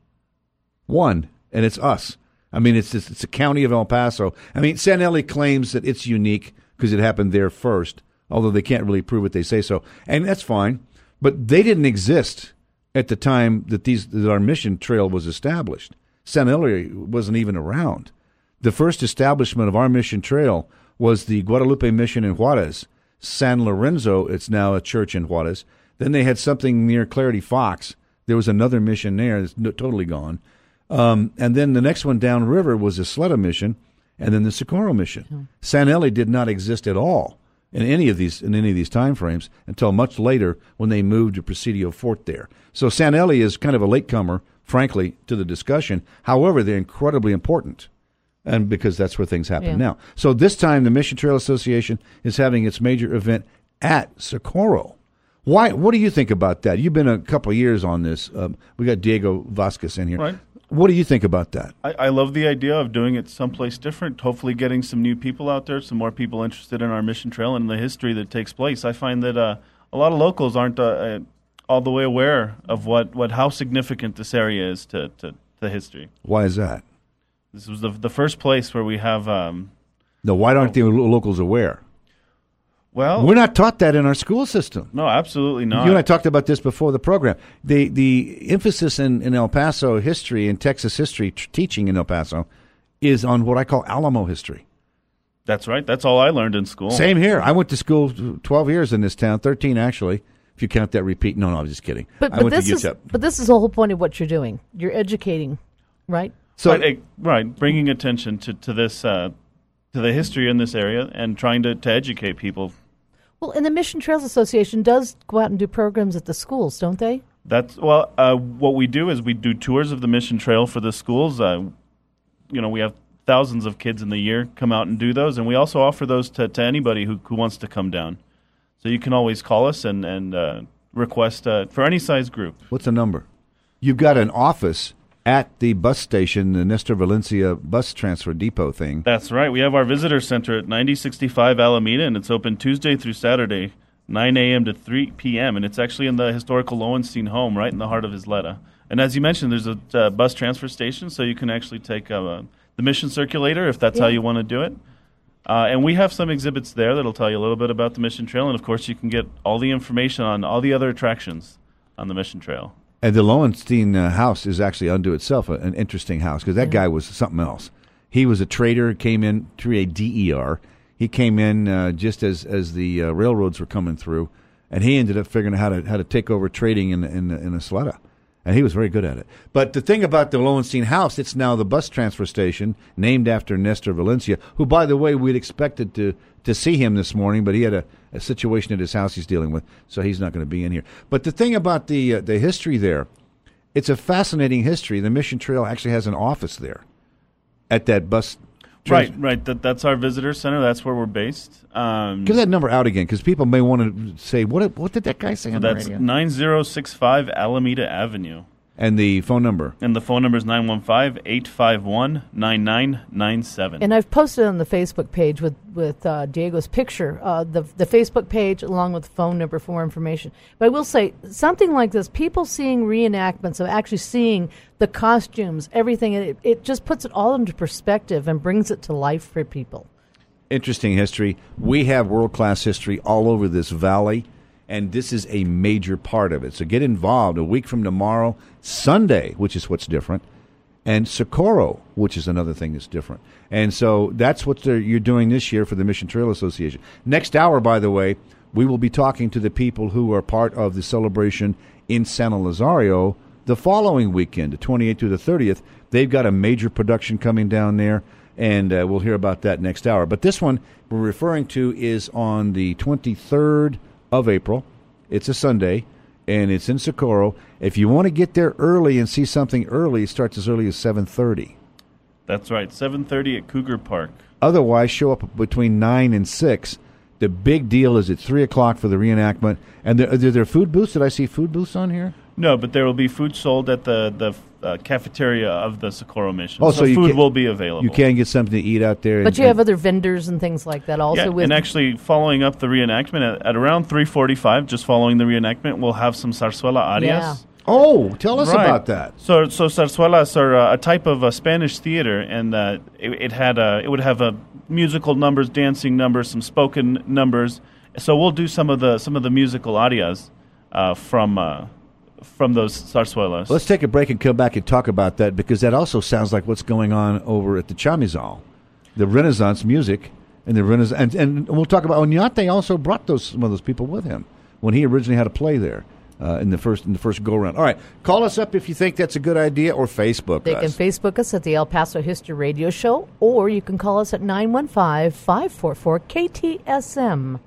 One, and it's us. I mean, it's it's, it's the county of El Paso. I mean, San Eli claims that it's unique because it happened there first, although they can't really prove it. They say so, and that's fine. But they didn't exist at the time that these that our mission trail was established. San Eli wasn't even around. The first establishment of our mission trail was the Guadalupe Mission in Juarez. San Lorenzo, it's now a church in Juarez. Then they had something near Clarity Fox. There was another mission there that's no, totally gone. Um, and then the next one downriver was the Sleta Mission, and then the Socorro Mission. Hmm. San Eli did not exist at all in any of these in any of these time frames until much later when they moved to Presidio Fort there. So San Eli is kind of a latecomer, frankly, to the discussion. However, they're incredibly important, and because that's where things happen Yeah. now. So this time, the Mission Trail Association is having its major event at Socorro. Why? What do you think about that? You've been a couple of years on this. Um, we got Diego Vasquez in here. Right. What do you think about that? I, I love the idea of doing it someplace different, hopefully getting some new people out there, some more people interested in our mission trail and the history that takes place. I find that uh, a lot of locals aren't uh, uh, all the way aware of what, what how significant this area is to, to the history. Why is that? This was the the first place where we have... Um, No, why aren't the lo- locals aware? Well, we're not taught that in our school system. No, absolutely not. You and I talked about this before the program. The the emphasis in, in El Paso history and Texas history t- teaching in El Paso is on what I call Alamo history. That's right. That's all I learned in school. Same here. I went to school twelve years in this town, thirteen actually, if you count that repeat. No, no, I'm just kidding. But, I but went this to is U T E P. but this is the whole point of what you're doing. You're educating, right? So right, eh, right bringing attention to to this uh, to the history in this area and trying to, to educate people. Well, and the Mission Trails Association does go out and do programs at the schools, don't they? That's well. Uh, what we do is we do tours of the Mission Trail for the schools. Uh, you know, we have thousands of kids in the year come out and do those, and we also offer those to, to anybody who, who wants to come down. So you can always call us and and uh, request uh, for any size group. What's the number? You've got an office at the bus station, the Nestor Valencia bus transfer depot thing. That's right. We have our visitor center at ninety sixty-five Alameda, and it's open Tuesday through Saturday, nine a.m. to three p.m., and it's actually in the historical Lowenstein home, right in the heart of Isleta. And as you mentioned, there's a uh, bus transfer station, so you can actually take uh, the Mission Circulator if that's Yeah. how you want to do it. Uh, and we have some exhibits there that'll tell you a little bit about the Mission Trail, and of course you can get all the information on all the other attractions on the Mission Trail. And the Lowenstein uh, house is actually unto itself a, an interesting house because that Yeah. guy was something else. He was a trader, came in through a D E R. He came in uh, just as as the uh, railroads were coming through, and he ended up figuring out how to how to take over trading in in in Isleta. And he was very good at it. But the thing about the Lowenstein house, it's now the bus transfer station named after Nestor Valencia, who, by the way, we'd expected to, to see him this morning, but he had a, a situation at his house he's dealing with, so he's not going to be in here. But the thing about the uh, the history there, it's a fascinating history. The Mission Trail actually has an office there at that bus. Right, right. That, that's our visitor center. That's where we're based. Um, Give that number out again, because people may want to say, what what did that guy say so on the that's radio? nine zero six five Alameda Avenue. And the phone number? And the phone number is nine one five, eight five one, nine nine nine seven. And I've posted on the Facebook page with with uh, Diego's picture, uh, the the Facebook page along with the phone number for more information. But I will say something like this: people seeing reenactments of actually seeing the costumes, everything, it, it just puts it all into perspective and brings it to life for people. Interesting history. We have world-class history all over this valley, and this is a major part of it. So get involved. A week from tomorrow, Sunday, which is what's different, and Socorro, which is another thing that's different. And so that's what you're doing this year for the Mission Trail Association. Next hour, by the way, we will be talking to the people who are part of the celebration in San Elizario the following weekend, the twenty-eighth through the thirtieth. They've got a major production coming down there, and uh, we'll hear about that next hour. But this one we're referring to is on the twenty-third of April. It's a Sunday, and it's in Socorro. If you want to get there early and see something early, it starts as early as seven thirty. That's right, seven thirty at Cougar Park. Otherwise, show up between nine and six. The big deal is at three o'clock for the reenactment. And there, are there food booths? Did I see food booths on here? No, but there will be food sold at the, the uh, cafeteria of the Socorro Mission. Oh, so so you food can, will be available. You can get something to eat out there. But and, you have other vendors and things like that also. Yeah, with and actually following up the reenactment, at, at around three forty-five, just following the reenactment, we'll have some zarzuela arias. Yeah. Oh, tell us Right. about that. So, so zarzuelas are uh, a type of uh, Spanish theater, and uh, it, it had uh, it would have uh, musical numbers, dancing numbers, some spoken numbers. So we'll do some of the some of the musical arias uh, from uh, from those zarzuelas. Let's take a break and come back and talk about that, because that also sounds like what's going on over at the Chamizal, the Renaissance music, and the Renaissance. And, and we'll talk about Oñate also brought those some of those people with him when he originally had a play there. Uh, in the first in the first go round. All right, call us up if you think that's a good idea, or Facebook They us. can Facebook us at the El Paso History Radio Show, or you can call us at nine one five, five four four, K T S M.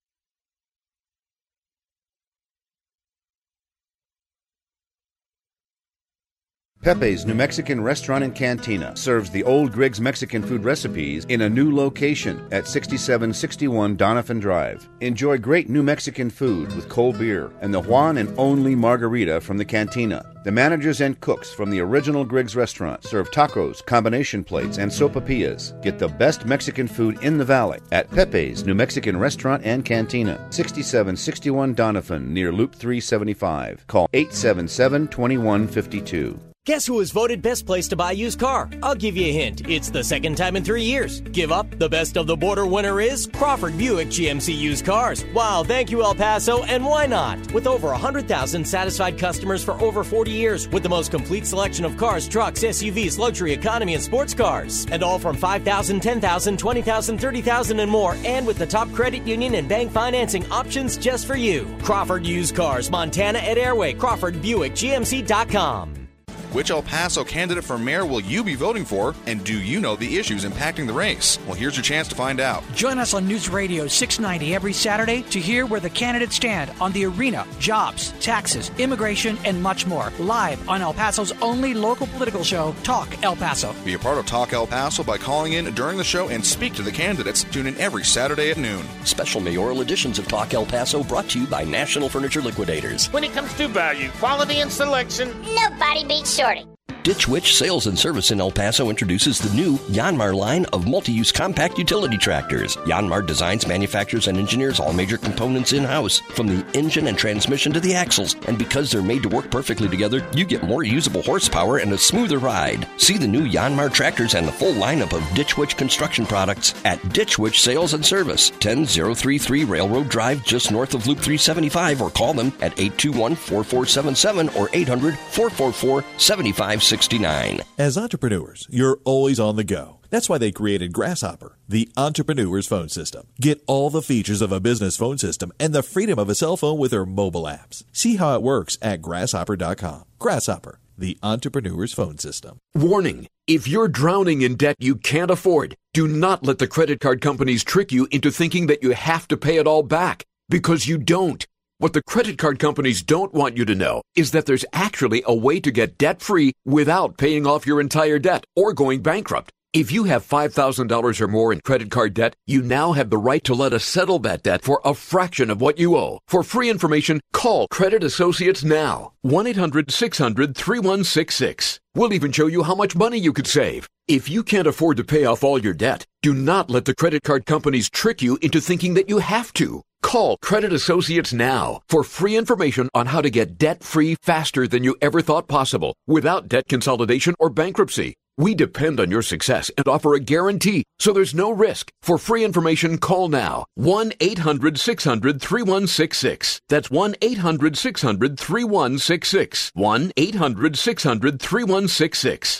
Pepe's New Mexican Restaurant and Cantina serves the old Griggs Mexican food recipes in a new location at sixty-seven sixty-one Donovan Drive. Enjoy great New Mexican food with cold beer and the one and only margarita from the Cantina. The managers and cooks from the original Griggs restaurant serve tacos, combination plates, and sopapillas. Get the best Mexican food in the valley at Pepe's New Mexican Restaurant and Cantina, sixty-seven sixty-one Donovan, near Loop three seventy-five. Call eight seven seven, two one five two. Guess who was voted best place to buy a used car? I'll give you a hint. It's the second time in three years. Give up. The best of the border winner is Crawford Buick G M C Used Cars. Wow, thank you, El Paso, and why not? With over one hundred thousand satisfied customers for over forty years, with the most complete selection of cars, trucks, S U Vs, luxury, economy, and sports cars. And all from five thousand dollars, ten thousand dollars, twenty thousand dollars, thirty thousand dollars, and more. And with the top credit union and bank financing options just for you. Crawford Used Cars, Montana at Airway, Crawford Buick G M C dot com. Which El Paso candidate for mayor will you be voting for, and do you know the issues impacting the race? Well, here's your chance to find out. Join us on News Radio six ninety every Saturday to hear where the candidates stand on the arena, jobs, taxes, immigration, and much more. Live on El Paso's only local political show, Talk El Paso. Be a part of Talk El Paso by calling in during the show and speak to the candidates. Tune in every Saturday at noon. Special mayoral editions of Talk El Paso brought to you by National Furniture Liquidators. When it comes to value, quality, and selection, nobody beats Shorty. Ditch Witch Sales and Service in El Paso introduces the new Yanmar line of multi-use compact utility tractors. Yanmar designs, manufactures, and engineers all major components in-house, from the engine and transmission to the axles. And because they're made to work perfectly together, you get more usable horsepower and a smoother ride. See the new Yanmar tractors and the full lineup of Ditch Witch construction products at Ditch Witch Sales and Service, ten oh thirty-three Railroad Drive, just north of Loop three seventy-five, or call them at eight two one, four four seven seven or eight hundred, four four four, seven five six nine. As entrepreneurs, you're always on the go. That's why they created Grasshopper, the entrepreneur's phone system. Get all the features of a business phone system and the freedom of a cell phone with their mobile apps. See how it works at grasshopper dot com. Grasshopper, the entrepreneur's phone system. Warning. If you're drowning in debt you can't afford, do not let the credit card companies trick you into thinking that you have to pay it all back, because you don't. What the credit card companies don't want you to know is that there's actually a way to get debt-free without paying off your entire debt or going bankrupt. If you have five thousand dollars or more in credit card debt, you now have the right to let us settle that debt for a fraction of what you owe. For free information, call Credit Associates now. one eight hundred, six hundred, three one six six. We'll even show you how much money you could save. If you can't afford to pay off all your debt, do not let the credit card companies trick you into thinking that you have to. Call Credit Associates now for free information on how to get debt-free faster than you ever thought possible, without debt consolidation or bankruptcy. We depend on your success and offer a guarantee, so there's no risk. For free information, call now. one eight hundred six hundred thirty-one sixty-six. That's one eight hundred six hundred thirty-one sixty-six. one eight hundred six hundred thirty-one sixty-six.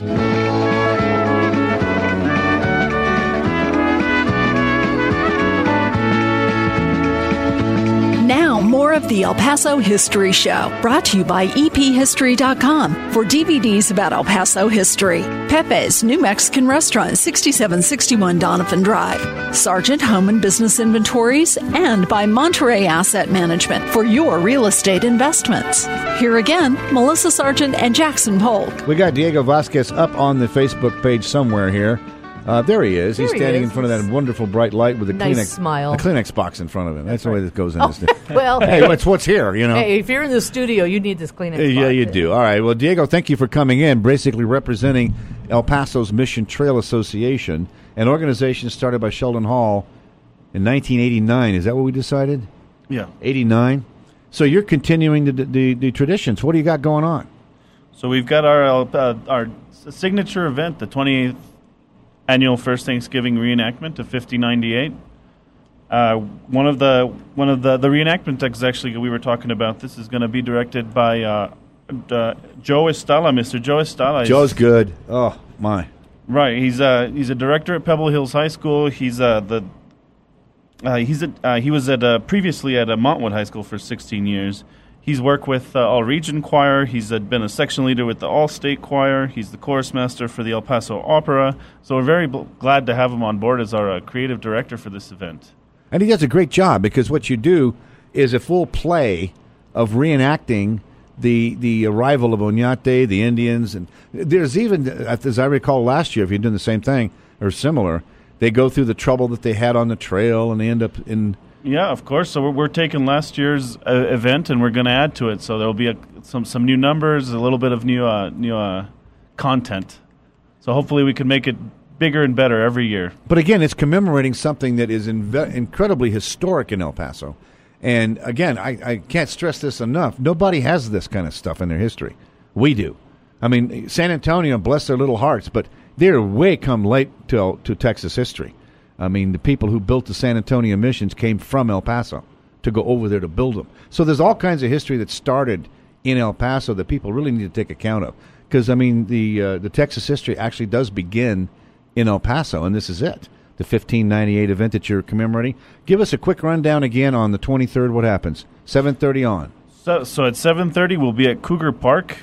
Now, more of the El Paso History Show, brought to you by E P history dot com for D V Ds about El Paso history. Pepe's New Mexican Restaurant, sixty-seven sixty-one Donovan Drive. Sargent Home and Business Inventories, and by Monterey Asset Management for your real estate investments. Here again, Melissa Sargent and Jackson Polk. We got Diego Vasquez up on the Facebook page somewhere here. Uh, there he is. There He's he standing is. in front of that wonderful bright light with a Nice Kleenex smile. a Kleenex box in front of him. That's, That's the way right. this goes in. Oh, this thing. well, hey, it's what's here, you know. Hey, if you're in the studio, you need this Kleenex box. Yeah, you do. All right. Well, Diego, thank you for coming in, basically representing El Paso's Mission Trail Association, an organization started by Sheldon Hall in nineteen eighty-nine. Is that what we decided? Yeah. eighty-nine. So you're continuing the, the, the traditions. What do you got going on? So we've got our uh, our signature event, the twenty-eighth annual First Thanksgiving reenactment of fifty ninety-eight. Uh, one of the one of the the reenactment decks actually we were talking about. This is going to be directed by uh, uh, Joe Estala, Mister Joe Estala. Joe's good. Oh my! Right, he's uh he's a director at Pebble Hills High School. He's uh the uh, he's a, uh, he was at uh, previously at uh, Montwood High School for sixteen years. He's worked with uh, All Region Choir. He's uh, been a section leader with the All State Choir. He's the chorus master for the El Paso Opera. So we're very bl- glad to have him on board as our uh, creative director for this event. And he does a great job because what you do is a full play of reenacting the the arrival of Oñate, the Indians, and there's even, as I recall last year, if you're doing the same thing or similar, they go through the trouble that they had on the trail and they end up in. Yeah, of course. So we're, we're taking last year's uh, event and we're going to add to it. So there'll be a, some some new numbers, a little bit of new uh, new uh, content. So hopefully we can make it bigger and better every year. But again, it's commemorating something that is inve- incredibly historic in El Paso. And again, I, I can't stress this enough. Nobody has this kind of stuff in their history. We do. I mean, San Antonio, bless their little hearts, but they're way come late to to Texas history. I mean, the people who built the San Antonio missions came from El Paso to go over there to build them. So there's all kinds of history that started in El Paso that people really need to take account of. Because, I mean, the uh, the Texas history actually does begin in El Paso, and this is it, the fifteen ninety-eight event that you're commemorating. Give us a quick rundown again on the twenty-third. What happens? seven thirty on. So, so at seven thirty, we'll be at Cougar Park,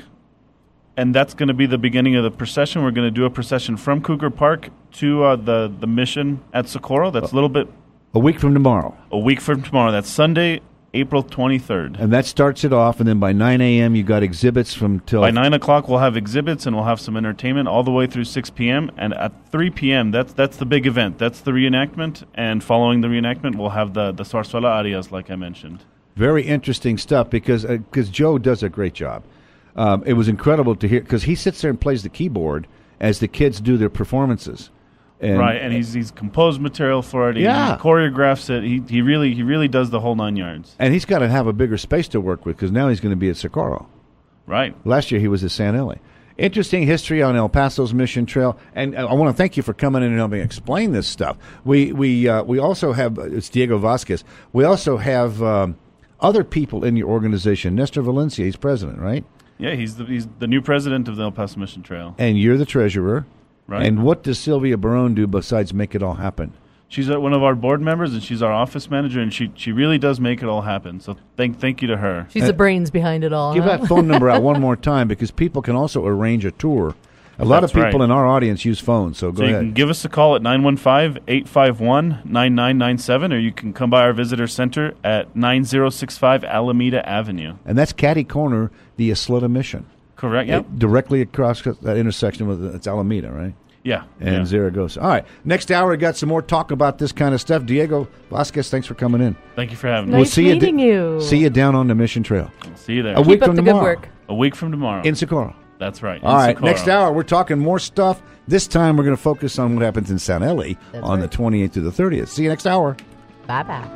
and that's going to be the beginning of the procession. We're going to do a procession from Cougar Park to uh, the, the mission at Socorro. That's a little bit... A week from tomorrow. A week from tomorrow. That's Sunday, April twenty-third. And that starts it off, and then by nine a.m. you got exhibits from till... By nine o'clock, we'll have exhibits, and we'll have some entertainment all the way through six p.m. And at three p.m., that's that's the big event. That's the reenactment, and following the reenactment, we'll have the, the Zarzuela arias, like I mentioned. Very interesting stuff, because uh, 'cause Joe does a great job. Um, it was incredible to hear, because he sits there and plays the keyboard as the kids do their performances. And, right, and he's he's composed material for it. He, Yeah. he choreographs it. He he really he really does the whole nine yards. And he's got to have a bigger space to work with, because now he's going to be at Socorro. Right. Last year he was at San Eli. Interesting history on El Paso's Mission Trail, and I want to thank you for coming in and helping explain this stuff. We we uh, we also have, it's Diego Vasquez. We also have um, other people in your organization. Nestor Valencia, he's president, right? Yeah, he's the he's the new president of the El Paso Mission Trail. And you're the treasurer. Right. And what does Sylvia Barone do besides make it all happen? She's uh, one of our board members, and she's our office manager, and she she really does make it all happen. So thank thank you to her. She's the brains behind it all. Give huh? that phone number out one more time, because people can also arrange a tour. A lot That's of people right. in our audience use phones, so go so you ahead. can give us a call at nine one five, eight five one, nine nine nine seven, or you can come by our visitor center at nine zero six five Alameda Avenue. And that's catty corner, the Isleta Mission. Correct, yep. Uh, directly across that intersection with, it's Alameda, right? Yeah. And yeah. Zaragoza. All right. Next hour, we got some more talk about this kind of stuff. Diego Vasquez, thanks for coming in. Thank you for having me. Nice we'll see meeting you, you. See you down on the Mission Trail. See you there. A Keep week up from the tomorrow. good work. A week from tomorrow. In Socorro. That's right. All in right. Socorro. Next hour, we're talking more stuff. This time, we're going to focus on what happens in San Eli That's on right. the twenty-eighth to the thirtieth. See you next hour. Bye-bye.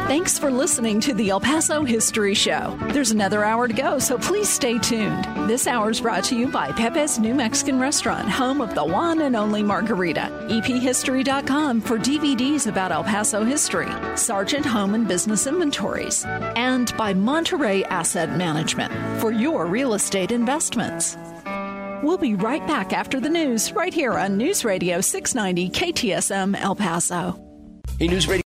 Thanks for listening to the El Paso History Show. There's another hour to go, so please stay tuned. This hour is brought to you by Pepe's New Mexican Restaurant, home of the one and only margarita. E P history dot com for D V Ds about El Paso history. Sargent Home and Business Inventories. And by Monterey Asset Management for your real estate investments. We'll be right back after the news, right here on News Radio six ninety K T S M El Paso. Hey, News Radio